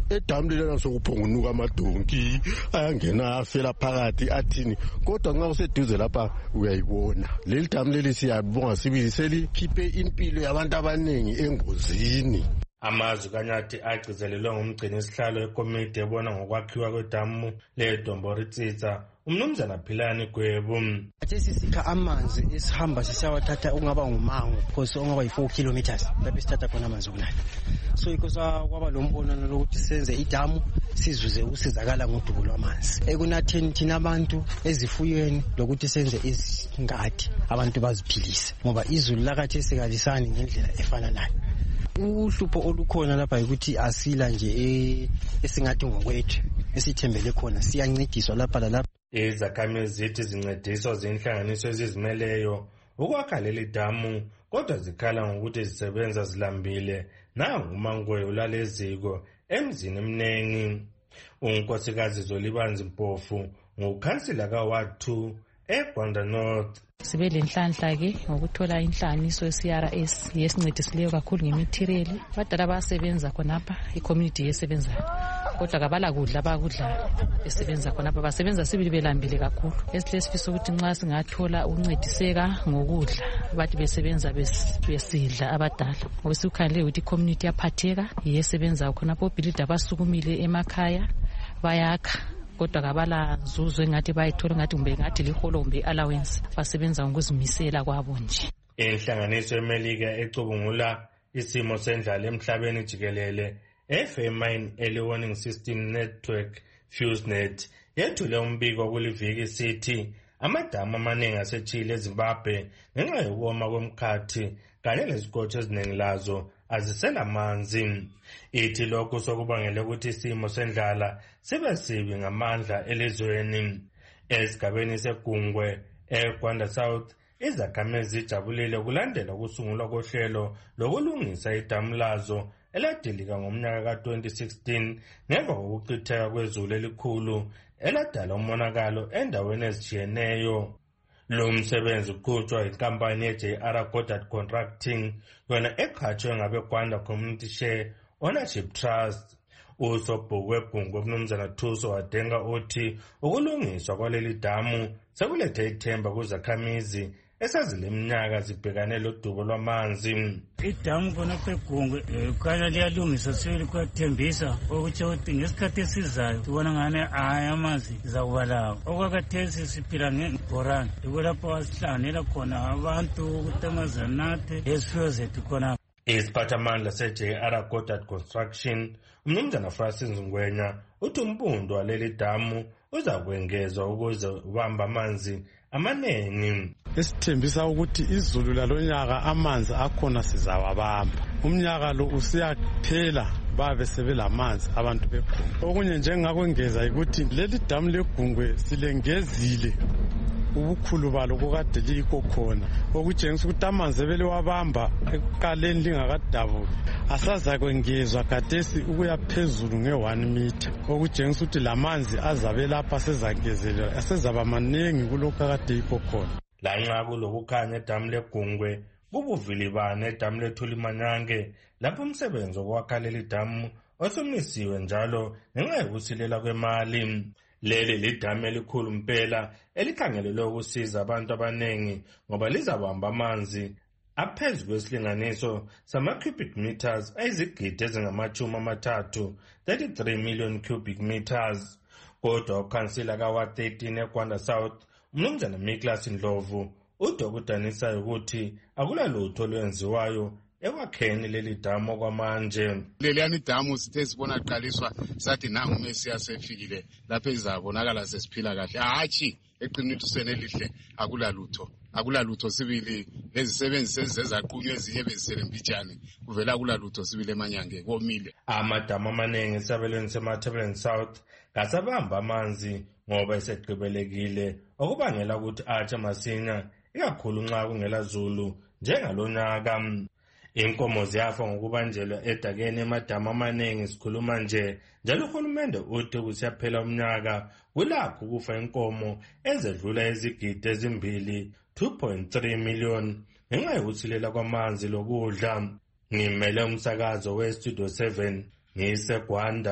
edamu lelana sokuphongunuka amadonki ayangena afela phakathi athini, kodwa nxa useduze lapha uyayibona. Leli damu leli siyabonga sibili selikhiphe impilo yabantu abaningi engozini. Amazwi kaNyathi agcizelelwe ngumgcini isihlalo ekomiti ebona ngokwakhiwa kwedamu leDomboritsitsa, umnumzana Philani Gwebu. Athi sikha amanzi esihamba sisawathatha ungaba ngumango because ongaba yi-four kilometers lapho sithatha khona amanzi okunala. So ikosa kwaba lombono lokuthi senze idamu sizuze usizakala ngodubo lwamanzi ekunatheni thina abantu ezifuyweni lokuthi senze izingadi abantu baziphilise ngoba izulu lakathi esikalisani ngendlela efananayo. Uhlupho olukhona lapha ukuthi asila nje esingathi ngokwethu esithembele khona siyancediswa lapha lalapha. Izakhamizi zithi zincediswa zinhlanganiso ezizimeleyo ukwakha leli damu, kodwa zikhala ngokuthi zisebenza zilambile nangu umangwe ulaleziko emzini emnengi. Unkosikazi Zolibanzi Mpofu ngukhansila ka-Ward two eGwanda North. Sibe lenhlanhla ke ngokuthola inhlanganiso ye-C R S yesincedisileyo kakhulu ngematerial. Badala basebenza khonapha, i-community yesebenza kodwa kabala kudla bakudla besebenza khonapha, basebenza sibili belambile kakhulu. Esihle sifisa ukuthi nxa singathola uncediseka ngokudla bathi besebenza besidla abadala ngoba sikukhangelele ukuthi i-community yaphatheka yesebenza khonapha. Obhilida basukumile emakhaya bayakha kodwa kabala nzuzo engathi bayithola ngathi kumbe ngathi liholo kumbe allowance, basebenza ngokuzimisela kwabo nje. Inhlanganiso yeMelika ecubungula isimo sendlala emhlabeni jikelele F A Mine Early Warning System Network FuseNet yethule umbiko kuliviki sithi amadamu amaningi aseChile eZimbabwe ngenxa yokoma kwemkhathi kanye nezikotsho eziningi lazo azisela amanzi. Ithi lokhu sokubangela ukuthi isimo sendlala sibe sibi ngamandla elizweni. Esigabeni seGungwe eGwanda South izakhamizi zijabulile kulandela ukusungulwa kohlelo lokulungisa idamu lazo eladilika ngomnyaka ka twenty sixteen ngemva kokuchitheka kwezulu elikhulu eladala umonakalo endaweni ezitshiyeneyo. Lo msebenzi uqhutshwa inkampani ye-J R Goddard Contracting yona eqhatshwe ngabeGwanda Community Share Ownership Trust. Usobhuku webhungu umnumzana Thuso wadenga uthi ukulungiswa kwaleli damu sekulethe ithemba kuzakhamizi esazileminyaka zibhekane lodubo lwamanzi. Idamu khonapha eGungwe khanya liyalungisa sibili kuyathembisa ukuthi ukuthi ngesikhathi esizayo sibona ngane hayi amanzi zakuba lawo. Okwakhathesi siphila ngebhorani likulapho wasihlanganela khona abantu ukuthi amanzi anathe lezifuyo zethu khona. Isiphathamandla se-J R Goddard Construction umnumzana Francis Ngwenya uthi umbundo waleli damu uza kwengezwa ukuze ubamba amanzi amaningi. Esithembisa ukuthi izulu lalonyaka amanzi akhona sizawabamba. Umnyaka lo usiyaphela babe sebelamanzi abantu beGungwe. Okunye njengakwengeza ukuthi leli damu leGungwe silengezile ubukhulu balo kokade likho khona, okutshengisa ukuthi amanzi ebeliwabamba ekuqaleni lingakadabuki asaza kwengezwa khathesi ukuya phezulu nge-one meter, okutshengisa ukuthi lamanzi azabe lapha asezangezelelwa asezaba maningi kulokhu akade yikho khona. Lanxa kulokukhanya edamu leGungwe kubuvilibane edamu leThulimanyange lapho umsebenzi wokwakha leli damu osumisiwe njalo ngenxa yokusilela kwemali. Leli lidamu elikhulu mpela elikhangelelwe ukusiza abantu abanengi ngoba lizabamba amanzi aphezu kwesilinganiso sama-cubic meters ayizigidi ezingamachumi amathathu thirty-three million cubic meters. Kodwa ukhansila ka-Ward thirteen eGwanda South umnumzana Miklas Ndlovu udokudanisayo ukuthi akulalutho olwenziwayo ekwakheni leli damu okwamanje. Leliyani damu sithe sibona qaliswa sathi nangu Mesiya sefikile lapho izabonakala sesiphila kahle. Hatshi eqinisweni elihle akulalutho. Akulalutho sibili lezisebenzi sezizaqhunywa ezinye beziselembijane kuvela akulalutho sibili emanyange komile. Amadamu amaningi esabelweni seMatabeleland South kasabamba amanzi ngoba eseqhubelekile okubangela ukuthi atshe masinya ikakhulu nxa kungela zulu njengalonyaka. Inkomo ziyafa ngokubanjelwa edakeni emadamu amaningi sikhuluma nje, njalo uhulumende uthi kusiyaphela umnyaka kulakho ukufa inkomo ezedlula izigidi ezimbili two point three million ngenxa yokusilela kwamanzi lokudla. Ngimele umsakazo we-Studio seven ngiseGwanda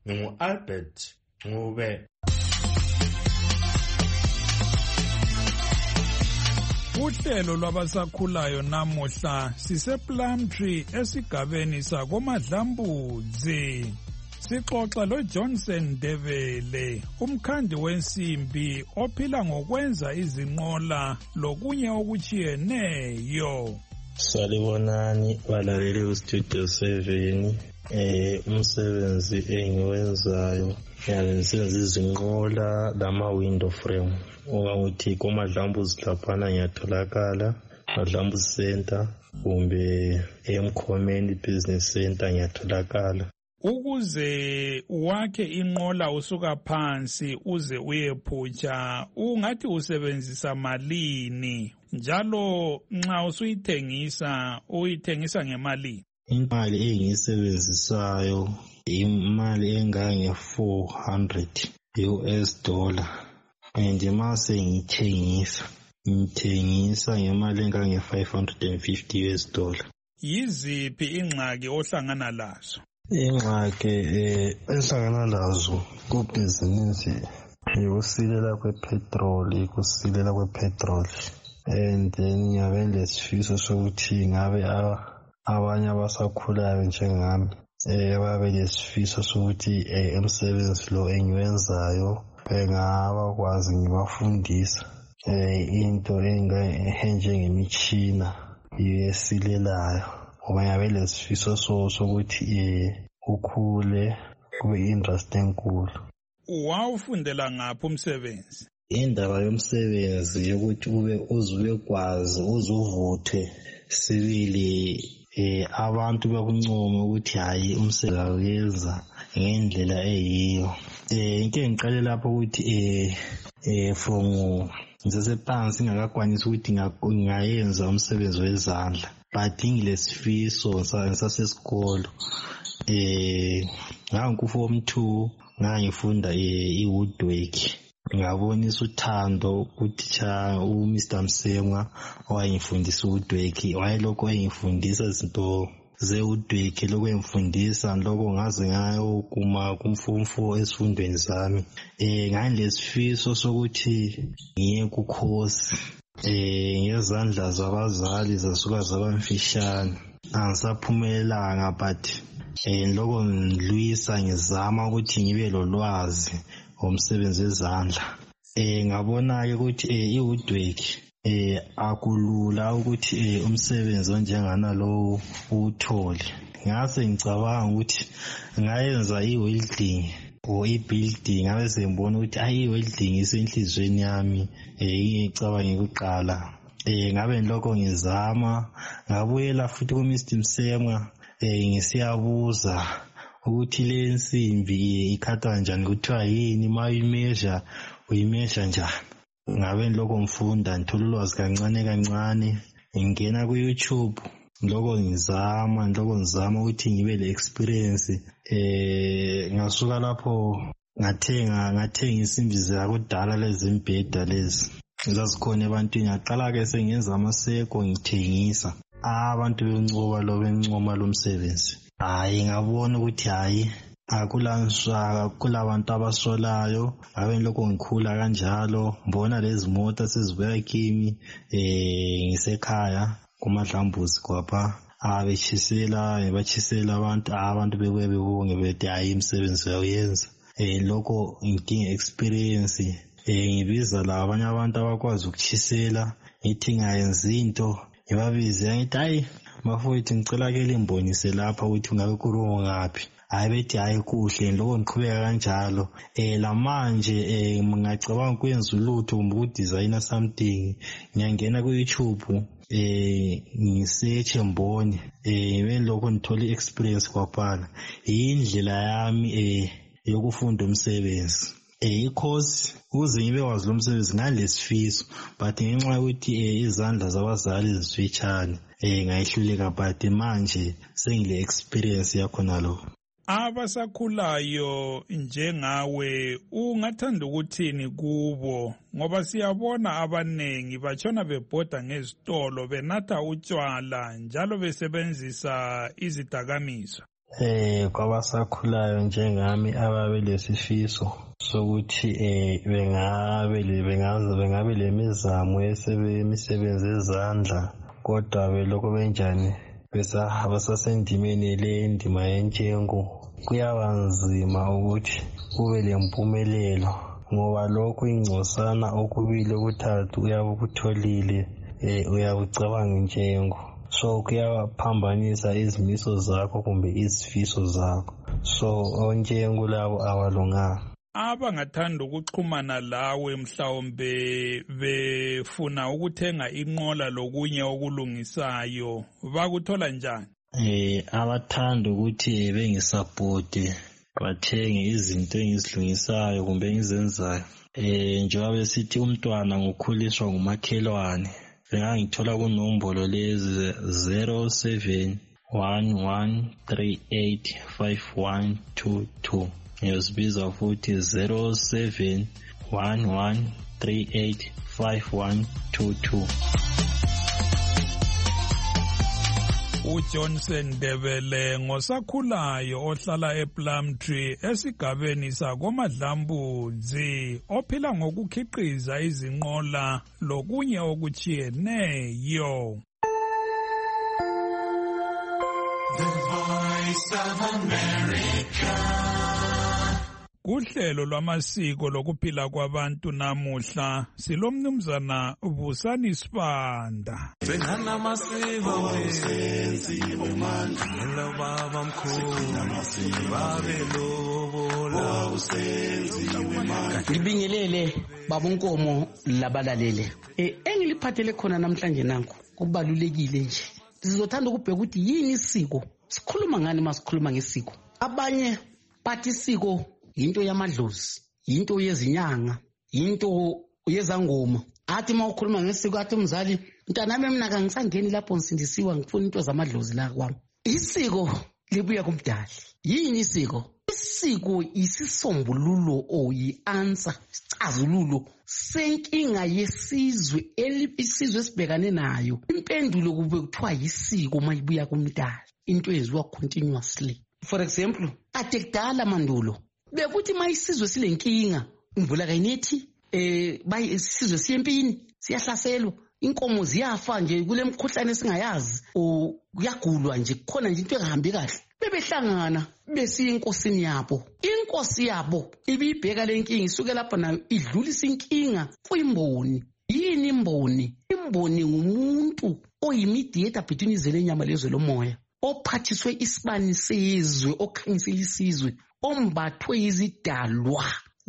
ngingu-Albert Ncube. Uhlelo lwabasakhulayo namuhla sise-Plumtree esigabeni sakoMadlambudzi. Sixoxa loJohnson Devele, umkhandi wensimbi ophila ngokwenza izinqola lokunye okuchiyeneyo. Salibonani balaleli ku-Studio seven. Eh umsebenzi engiwenzayo ngiyalenza izinqola lama-window frame. Ukuthi koMadlambudzi laphana ngiyatholakala Madlambudzi Center kumbe eMkhomeni Business Center ngiyatholakala. Ukuze wakhe inqola usuka phansi uze uyephutsha ungathi usebenzisa malini njalo nxa usuyithengisa uyithengisa ngemali? Imali engiyisebenzisayo imali engange four hundred U S dollar. And mase ngithengisa ngithengisa ngemali engange five hundred fifty U S dollar. Yiziphi ingxaki ohlangana lazo? Ingxaki eh ehlangana lazo kubhizinisi yokusilela kwepetrol, kusilela kwepetrol. And then ngiyabe lesifiso sokuthi ngabe abanye abasakhulayo njengami eh babe lesifiso sokuthi emsebenzi lo engiwenzayo bengaba kwazi ngibafundisa eh into enjengemitshina yesilelayo ngoba yabe lesifiso sokuthi eh ukhule kube industry enkulu. Wawufundela ngaphi umsebenzi? Indaba yomsebenzi yokuthi ube uzube kwazi uzuvuthe sibili eh abantu bakuncoma ukuthi hayi umsebenzi awenza ngendlela eyiyo. Eh into ngiqale lapho ukuthi eh eh from ngisesephansi ngakakwanisa ukuthi ngayenza umsebenzi wezandla but ngilesifiso sasesikolo eh ngangu-form two ngangifunda i-woodwork. Ngabonisa uthando utitsha uMr Msemwa owayengifundisa woodwork wayelokho engifundisa izinto ze-woodwork lokho engifundisa lokho ngaze ngayo kuma kumform four esifundweni zami. Eh nganilesifiso sokuthi ngiye ku-course eh ngezandla zabazali zasuka zabamfishane angisaphumelelanga but eh lokho ngilwisa ngizama ukuthi ngibe lolwazi omsebenzi wezandla. Eh ngabona ke ukuthi eh i-woodwork eh akulula ukuthi eh umsebenzi onjengana lo uthole. Ngase ngicabanga ukuthi ngayenza i-welding or i-building ngabe sengibona ukuthi ayi i-welding isenhlizweni yami eh ngicabanga ukuqala. Eh ngabe lokho ngizama ngabuyela futhi kuMr Msemwa eh ngisiyabuza ukuthi le nsimbi ikhatha kanjani kuthiwa yini mayimeasure uyimeasure njani. Ngabe lokho ngifunda ngithola ulwazi kancane kancane ngingena ku-YouTube lokho ngizama lokho ngizama ukuthi ngibe le experience. Eh ngasuka lapho ngathenga ngathenga insimbi zakudala lezi imbheda lezi zazikhona ebantwini ngaqala ke sengenza amaseko ngithengisa abantu bencoba lo bencoma lo msebenzi. Hayi ngabona ukuthi hayi akulanswa kulabantu abasolayo ngabe lokho ngikhula kanjalo mbona lezi mota sezibuya kimi eh ngisekhaya kuMadlambudzi kwapha abechisela ebachisela abantu abantu bebuye bebonge bethi hayi imisebenzi yayenza. Eh lokho ngidinga experience eh ngibiza la abanye abantu abakwazi ukuchisela ngithi ngayenza into ngibabize ngithi hayi mafowethu ngicela ke limbonise lapha ukuthi ngabe kurongo ngaphi. Hayi bethi hayi kuhle lokho ngiqhubeka kanjalo. Eh la manje eh ngingacabanga ukwenza ulutho kumbe ukudesigner something ngiyangena ku-YouTube eh ngisearch mbone eh belokho ngithola i-experience kwaphela. Indlela yami eh yokufunda umsebenzi. Eh i-course ukuze ngibe wazi lo msebenzi ngalesifiso but ngenxa yokuthi izandla zabazali zifitshane eh ngayihluleka but manje sengile experience yakho nalo. Abasakhulayo njengawe ungathanda ukuthini kubo ngoba siyabona abanengi batshona bebhoda ngezitolo benatha utshwala njalo besebenzisa izidakamizwa? eh kwabasakhulayo njengami ababe lesifiso sokuthi eh bengabe bengaze bengabe lemizamo yesebemisebenzi ezandla kodwa beloko benjani besa abasasendimeni le ndima yentshengo kuyabanzima ukuthi kube lempumelelo ngoba lokho ingcosana okubili okuthathu uyabukutholile eh uyabucabanga intshengo so kuyaphambanisa izimiso zakho kumbe izifiso zakho so ontshengo labo abalunganga. Abangathanda ukuxhumana lawe mhlawumbe befuna ukuthenga inqola lokunye okulungisayo bakuthola njani? Eh abathanda ukuthi bengisupporte bathenge izinto engizilungisayo kumbe engizenzayo eh njengoba besithi umntwana ngokukhuliswa ngumakhelwane bengangithola kunombolo lezi zero seven one one three eight five one two two ngiyozibiza futhi zero seven one one three eight five one two two. uJohnson Debele ngosakhulayo ohlala ePlumtree esigabeni sakoMadlambudzi ophila ngokukhiqiza izinqola lokunye okuchiyeneyo. The Voice of America. Kuhlelo lwamasiko lokuphila kwabantu namuhla silomnumzana Busani Sibanda. Sengana masiko senziwe manje lo baba mkhulu babe lobola usenziwe manje. Ngibingelele babonkomo labalalele. Eh engiliphathele khona namhlanje nanku kubalulekile nje. Sizothanda ukubheka ukuthi yini isiko. Sikhuluma ngani masikhuluma ngesiko? Abanye bathi isiko into yamadlozi, into yezinyanga, into yezangoma. Athi mawukhuluma ngesiko athi umzali mntanami mina kangisangeni lapho ngisindisiwa ngifuna into zamadlozi la kwami. Isiko libuya kumdali. Yini isiko? Isiko isisombululo o yi-answer, isicazululo senkinga yesizwe elibisizwe sibhekane nayo. Impendulo kube kuthiwa yisiko mayibuya kumdali. Into eziwa continuously. For example, ade kudala mandulo bekuthi mayisizwe silenkinga imvula kayinethi eh bayisizwe siyempini siyahlaselwa inkomo ziyafa nje kule mkhuhlane singayazi o kuyagulwa nje khona nje into engahambi kahle bebehlangana besiya inkosini yabo inkosi yabo ibibheka lenkinga isuke lapha nayo idlulisa inkinga kuyimboni. Yini imboni? Imboni ngumuntu oyimediator between izwe lenyama lezwe lomoya ophathiswe isibani sezwe okhanyisela isizwe ombathwe izidalwa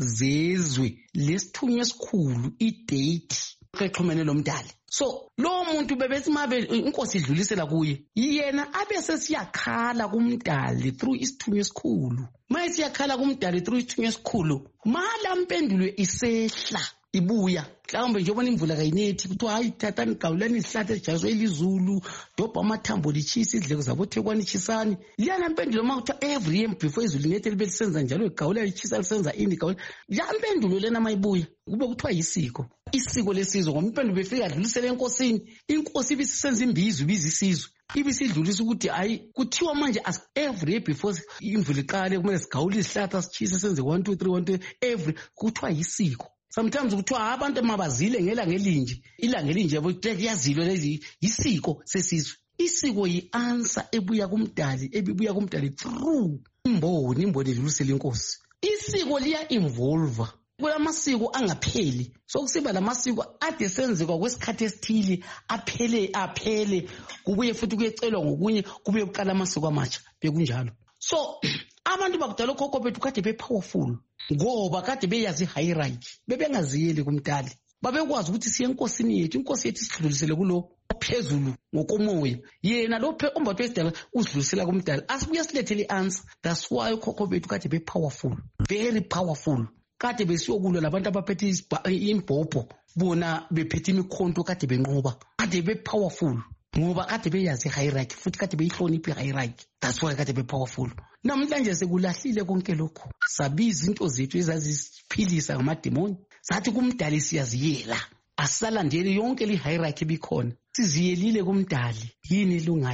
zezwe lesithunywa esikhulu idate xexhumene lomdali. So lo muntu bebethi mabe inkosi idlulisela kuye yena abese siyakhala kumdali through isithunywa esikhulu. Mayithi yakhala kumdali through isithunywa esikhulu mala mpendulo isehla ibuya mhlawumbe nje ubona imvula kayinethi kuthiwa hayi thathani gawulani izihlahla ezijazwe elizulu dobha amathambo lichisa idleko zabo thekwani chisani liyana mpendulo makuthiwa every year before izulu linethe libe lisenza njalo igawula lichisa lisenza ini gawula ya mpendulo lena mayibuya kube kuthiwa yisiko. Isiko lesizwe ngompendulo befika adlulisele enkosini inkosi ibisisenza imbizo ibizisizwe ibisidlulisa ukuthi hayi kuthiwa manje as every year before imvula iqale kumele sigawule izihlahla sichise senze one two three one two every kuthiwa yisiko. Sometimes kuthiwa abantu mabazile ngelanga elinje ilanga elinje yabo yazilo lezi isiko sesizwe. Isiko yi-answer ebuya kumdali ebibuya kumdali through imboni imboni edlulisela inkosi. Isiko liya involve kulamasiko angapheli sokusiba lamasiko ade senzeka kwesikhathi esithile aphele aphele kubuye futhi kuyecelwa ngokunye kubuye kuqala amasiko amatsha bekunjalo. So abantu bakudala okhokho bethu kade be powerful ngoba kade beyazi hierarchy bebengaziyeli kumdali babekwazi ukuthi siye enkosini yethu inkosi yethu isidlulisele kulo phezulu ngokomoya yena lo ombathwe esidala usidlulisela kumdali asibuye silethele answer. That's why okhokho bethu kade be powerful very powerful kade besiyokulwa labantu abaphethe imbhobho bona bephethe imikhonto kade benqoba kade be powerful ngoba kade beyazi hierarchy futhi kade beyihlonipha hierarchy. That's why kade be powerful. Namhlanje sekulahlile konke lokho sabiza into zethu ezazisiphilisa ngamademoni sathi kumdali siyaziyela asisalandeli yonke le hierarchy bikhona siziyelile kumdali. Yini lungayo?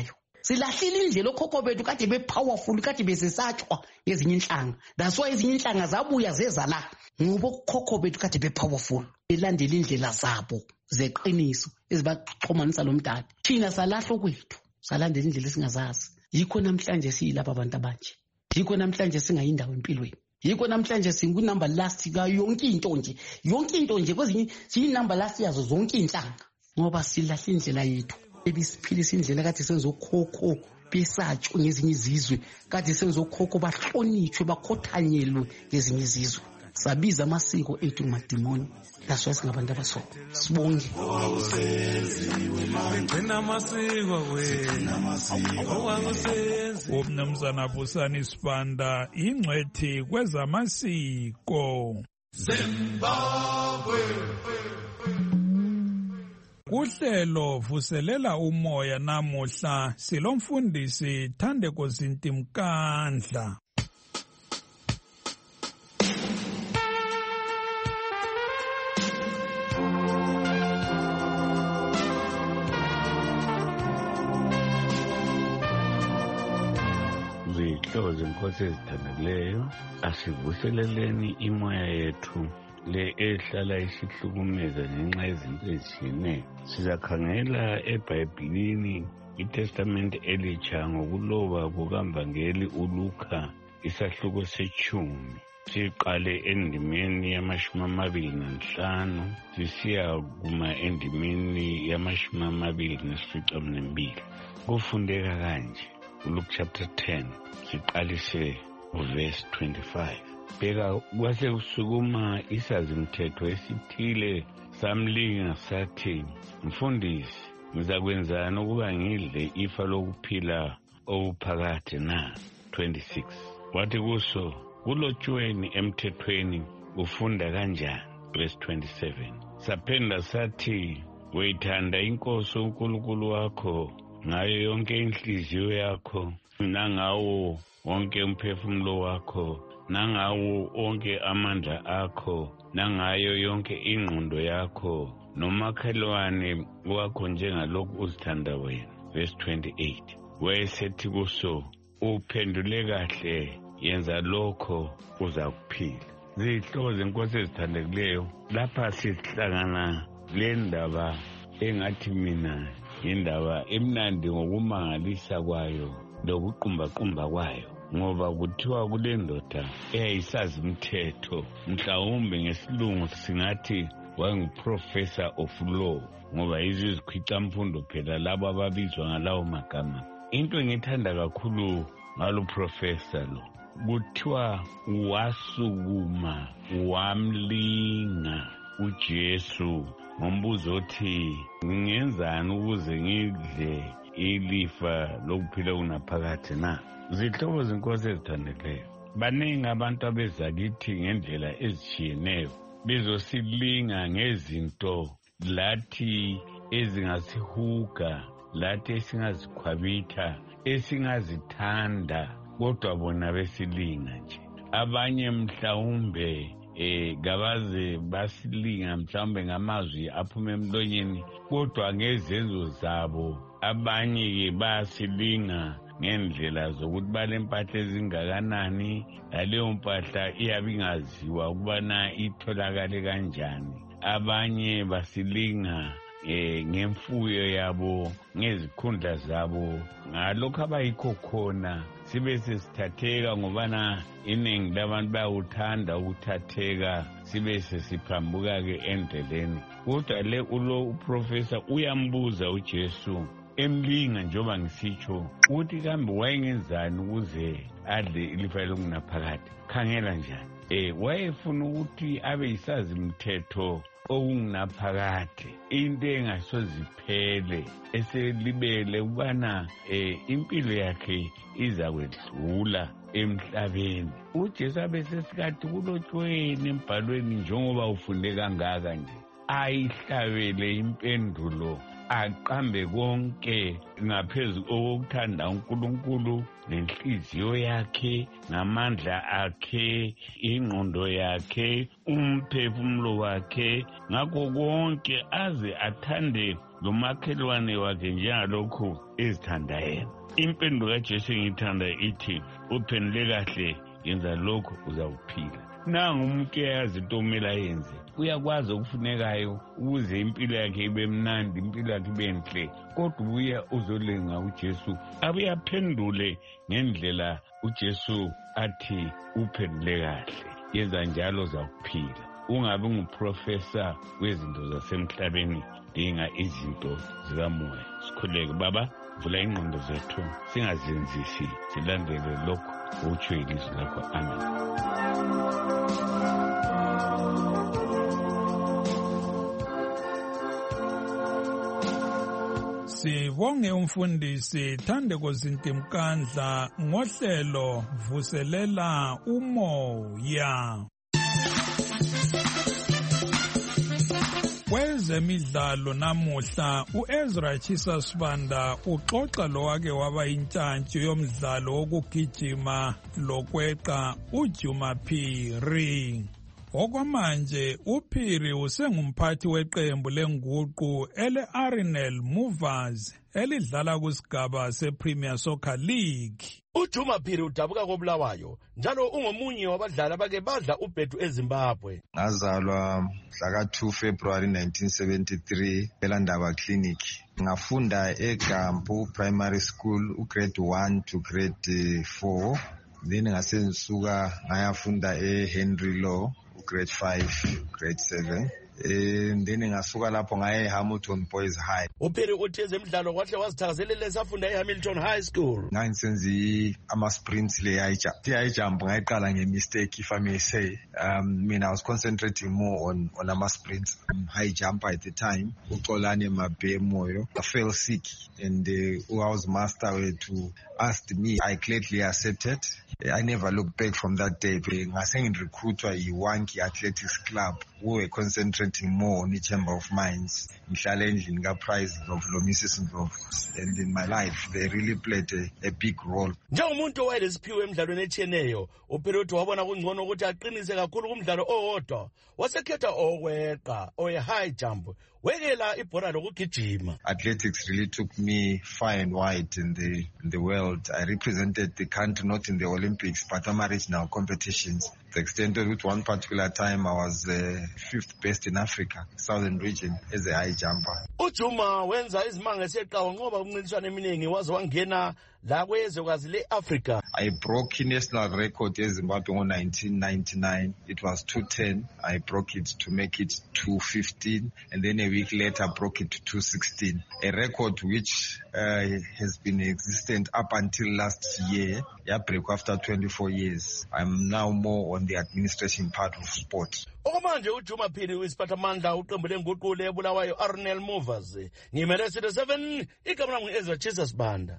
silahlile indlela okhokho bethu kade be-powerful kade besesatshwa ngezinye inhlanga. That's why ezinye inhlanga zabuya zeza la ngoba okhokho bethu kade be-powerful belandela indlela zabo zeqiniso ezibaxhumanisa lo mdali. Thina salahla kwethu salandela indlela esingazazi. Yikho namhlanje siyilapha abantu abanje. Yikho namhlanje singayindawo empilweni. Yikho namhlanje singunumber last ka yonke into nje. Yonke into nje kwezinye siyinumber last yazo zonke inhlanga. Ngoba silahla indlela yethu. Ebisiphilisa indlela kade senza okhokho besatshwe ngezinye izizwe. Kade senza okhokho bahlonitshwe bakhothanyelwe ngezinye izizwe. Sabiza amasiko ethu ngumadimoni. That's why singabantu abaso. Sibonge. Umnumzana Busani Sibanda ingcwethi kwezamasiko. Zimbabwe. Kuhlelo vuselela umoya namuhla silomfundisi Thandeko Zintimkandla. Zihlobo zenkosi ezithandaleyo, asivuseleleni imoya yethu le ehlala isihlukumeza ngenxa yezinto ezitshiyeneyo. Sizakhangela eBhayibhelini iTestament elitsha ngokuloba kukaMvangeli uLuka isahluko sechumi. Siqale endimeni yamashumi amabili nanhlanu sisiya kuma endimeni yamashumi amabili nesificaminwembili. Kufundeka kanje uLuke chapter ten siqalise uverse twenty-five. Bheka kwase kusukuma isazimthetho esithile samlinga sathi, mfundisi, ngizakwenzani ukuba ngidle ifa lokuphila okuphakade na? twenty-six. Wathi kuso, kulotshiweni emthethweni ufunda kanjani? verse twenty-seven. Sapenda sathi, weyithanda inkosi uNkulunkulu wakho ngayo yonke inhliziyo yakho, nangawo wonke umphefumulo wakho, nangawo onke amandla akho, nangayo yonke ingqondo yakho, nomakhelwane wakho njengalokhu uzithanda wena. verse twenty-eight. Wayesethi kuso, uphendule kahle, yenza lokho uzakuphila. Zihlobo zenkosi ezithandekileyo, lapha sihlangana le ndaba engathi mina indaba emnandi ngokumangalisa kwayo lokuqumbaqumba kwayo, ngoba kuthiwa kule ndoda eyayisazi umthetho, mhlawumbe ngesilungu singathi wayenguprofessor of law, ngoba izikhwicamfundo phela labo ababizwa ngalawo magama. Into engithanda kakhulu ngalo professor lo, kuthiwa wasukuma wamlinga uJesu ngombuzo othi, ngingenzani ukuze ngidle ilifa lokuphila okunaphakade na? Zihlobo zenkosi ezithandeleyo, baningi abantu abeza kithi ngendlela ezitshiyeneyo bezosilinga ngezinto lathi ezingasihuga, lathi esingazikhwabitha, esingazithanda, kodwa bona besilinga nje. Abanye mhlawumbe eh gabaze basilinga mhlawumbe ngamazwi aphuma emlonyeni, kodwa ngezenzo zabo. Abanye ke basilinga ngendlela zokuthi balempahla ezingakanani, leyo mpahla iyabe ingaziwa ukubana itholakale kanjani. Abanye basilinga eh ngemfuyo yabo, ngezikhundla zabo, ngalokho abayikho khona. Sibe sesithatheka ngobana iningi labantu bayawuthanda ukuthatheka, sibe sesiphambuka ke endleleni. Kodwa le ulo uprofessor uyambuza uJesu emlinga njengoba ngisitsho ukuthi kambe wayengenzani ukuze adle ilifa lokunaphakade. Khangela njani, eh wayefuna ukuthi abe yisazi umthetho okungaphakade, into engasoziphele, eselibele ukubana eh impilo yakhe iza kwedlula emhlabeni. uJesu abesesikathi kulotshweni embhalweni njengoba ufunde kangaka nje, ayihlabele impendulo, aqambe konke ngaphezu kokuthanda uNkulunkulu nenhliziyo yakhe, ngamandla akhe, ingqondo yakhe, umphefumulo wakhe, ngakho konke aze athande lomakhelwane wakhe njengalokhu ezithanda yena. Impendulo kaJesu engiyithanda ithi uphendule kahle yenza lokho uzawuphila. Nangu umuntu uyazi into okumele ayenze, uyakwazi okufunekayo ukuze impilo yakhe ibe mnandi, impilo yakhe ibe nhle. Kodwa ubuya uzolenga uJesu abuye aphendule ngendlela uJesu athi uphendule kahle, yenza njalo uzakuphila. Ungabe nguprofessor wezinto zasemhlabeni, dinga izinto zikamoya. Sikhuleke baba, vula ingqondo zethu singazenzisi, silandele lokho utsho ilizwi lakho. Amen. Sibonge umfundisi Thandeko Zintimkandla ngohlelo Vuselela Umoya. Kwezemidlalo namuhla uEzra Chisa Sibanda uxoxa lowake waba intshantshi yomdlalo wokugijima lokweqa uJuma Phiri. Okwamanje uPhiri usengumphathi weqembu lenguqu ele-Arenal Movers elidlala kusigaba sePremier Soccer League. uJuma Phiri udabuka koBulawayo njalo ungomunye wabadlali abake badla ubhedu eZimbabwe. Ngazalwa mhla ka two February nineteen seventy-three eLandaba Clinic. Ngafunda eGampu Primary School ugrade one to grade four. Then ngasensuka ngayafunda eHenry Law grade five, grade seven. And then ngasuka lapho ngaye Hamilton Boys High. uPhiri uthi ezemidlalo kwahle wazithakazelela esafunda eHamilton High School. Ngangisenzi ama sprints le high jump. The high jump ngayiqala ngemistake if I may say. Um mina I was concentrating more on on ama sprints. Um, high jump at the time. Uxolani Mabe Moyo. I fell sick and uh, I was master to asked me. I gladly accepted. I never looked back from that day. Ngase recruiter iWanki Athletics Club who were concentrating more on the Chamber of Mines. Challenging the prize of Lomisis and in my life they really played a, a big role. Njengomuntu owayelesiphiwe emidlalweni echeneyo, uPhiri uthi wabona kungcono ukuthi aqinise kakhulu kumdlalo owodwa. Wasekhetha okweqa oye high jump. Wekela ibhola lokugijima. Athletics really took me far and wide in the in the world. I represented the country not in the Olympics but on regional competitions. The extent of it, one particular time I was uh, fifth best in Africa, southern region, as a high jumper. uJuma wenza izimanga eseqhawe ngoba umncintiswano eminingi waze wangena la kwezwekazi le-Africa. I broke national record in Zimbabwe in nineteen ninety-nine. It was two ten. I broke it to make it two fifteen, and then a week later broke it to two sixteen. A record which uh, has been existent up until last year. Yeah, break after twenty-four years. I'm now more on the administration part of sport. Okwamanje uJuma Phiri uyisiphathamandla uqembu lenguqu leBulawayo Arenal Movers. Ngimele City seven igama lami ngu-Ezra Chisa Sibanda.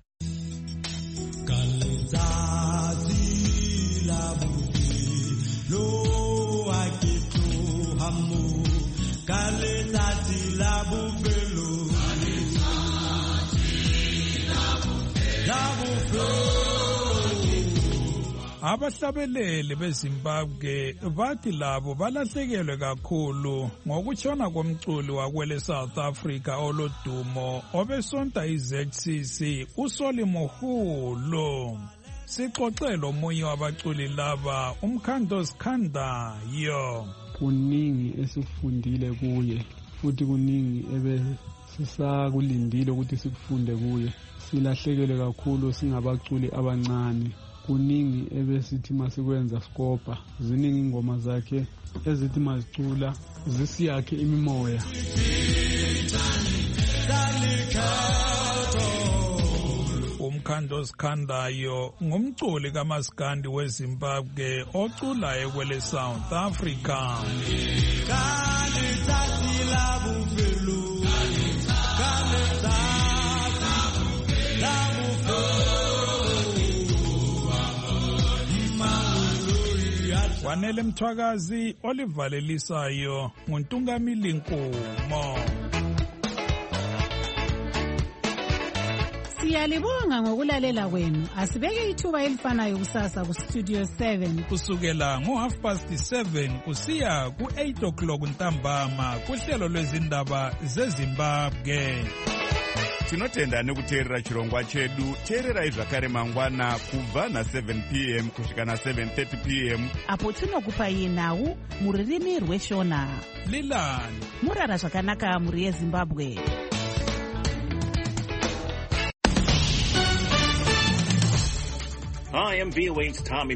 Abahlabeleli beZimbabwe bathi labo balahlekelwe kakhulu ngokutshona komculi wakwele South Africa olodumo obesonta iZ C C uSoli Moholo. Sixoxelo omunye wabaculi laba uMkhando Sikhandayo. Kuningi esifundile kuye futhi kuningi ebe sisakulindile ukuthi sikufunde kuye. Silahlekelwe kakhulu singabaculi abancane. Kuningi ebesithi masikwenza skopa, ziningi ingoma zakhe ezithi mazicula zisiyakhe imimoya. uMkhando Sikhandayo ngumculi kaMaskandi weZimbabwe ocula ekwele South Africa. Wanele Mthwakazi olivalelisayo nguNtungamili Nkomo. Siyalibonga ngokulalela kwenu. Asibeke ithuba elifanayo kusasa ku Studio seven. Kusukela ngo half past seven kusiya ku eight o'clock ntambama kuhlelo lwezindaba zeZimbabwe. tinotenda nekuteerera chirongwa chedu. teererai zvakare mangwana kubva na-seven p m kusvika na-seven thirty p m apo tinokupai nhau mururimi rweshona. lilani murara zvakanaka muri yezimbabwe. I am V O A's Tommy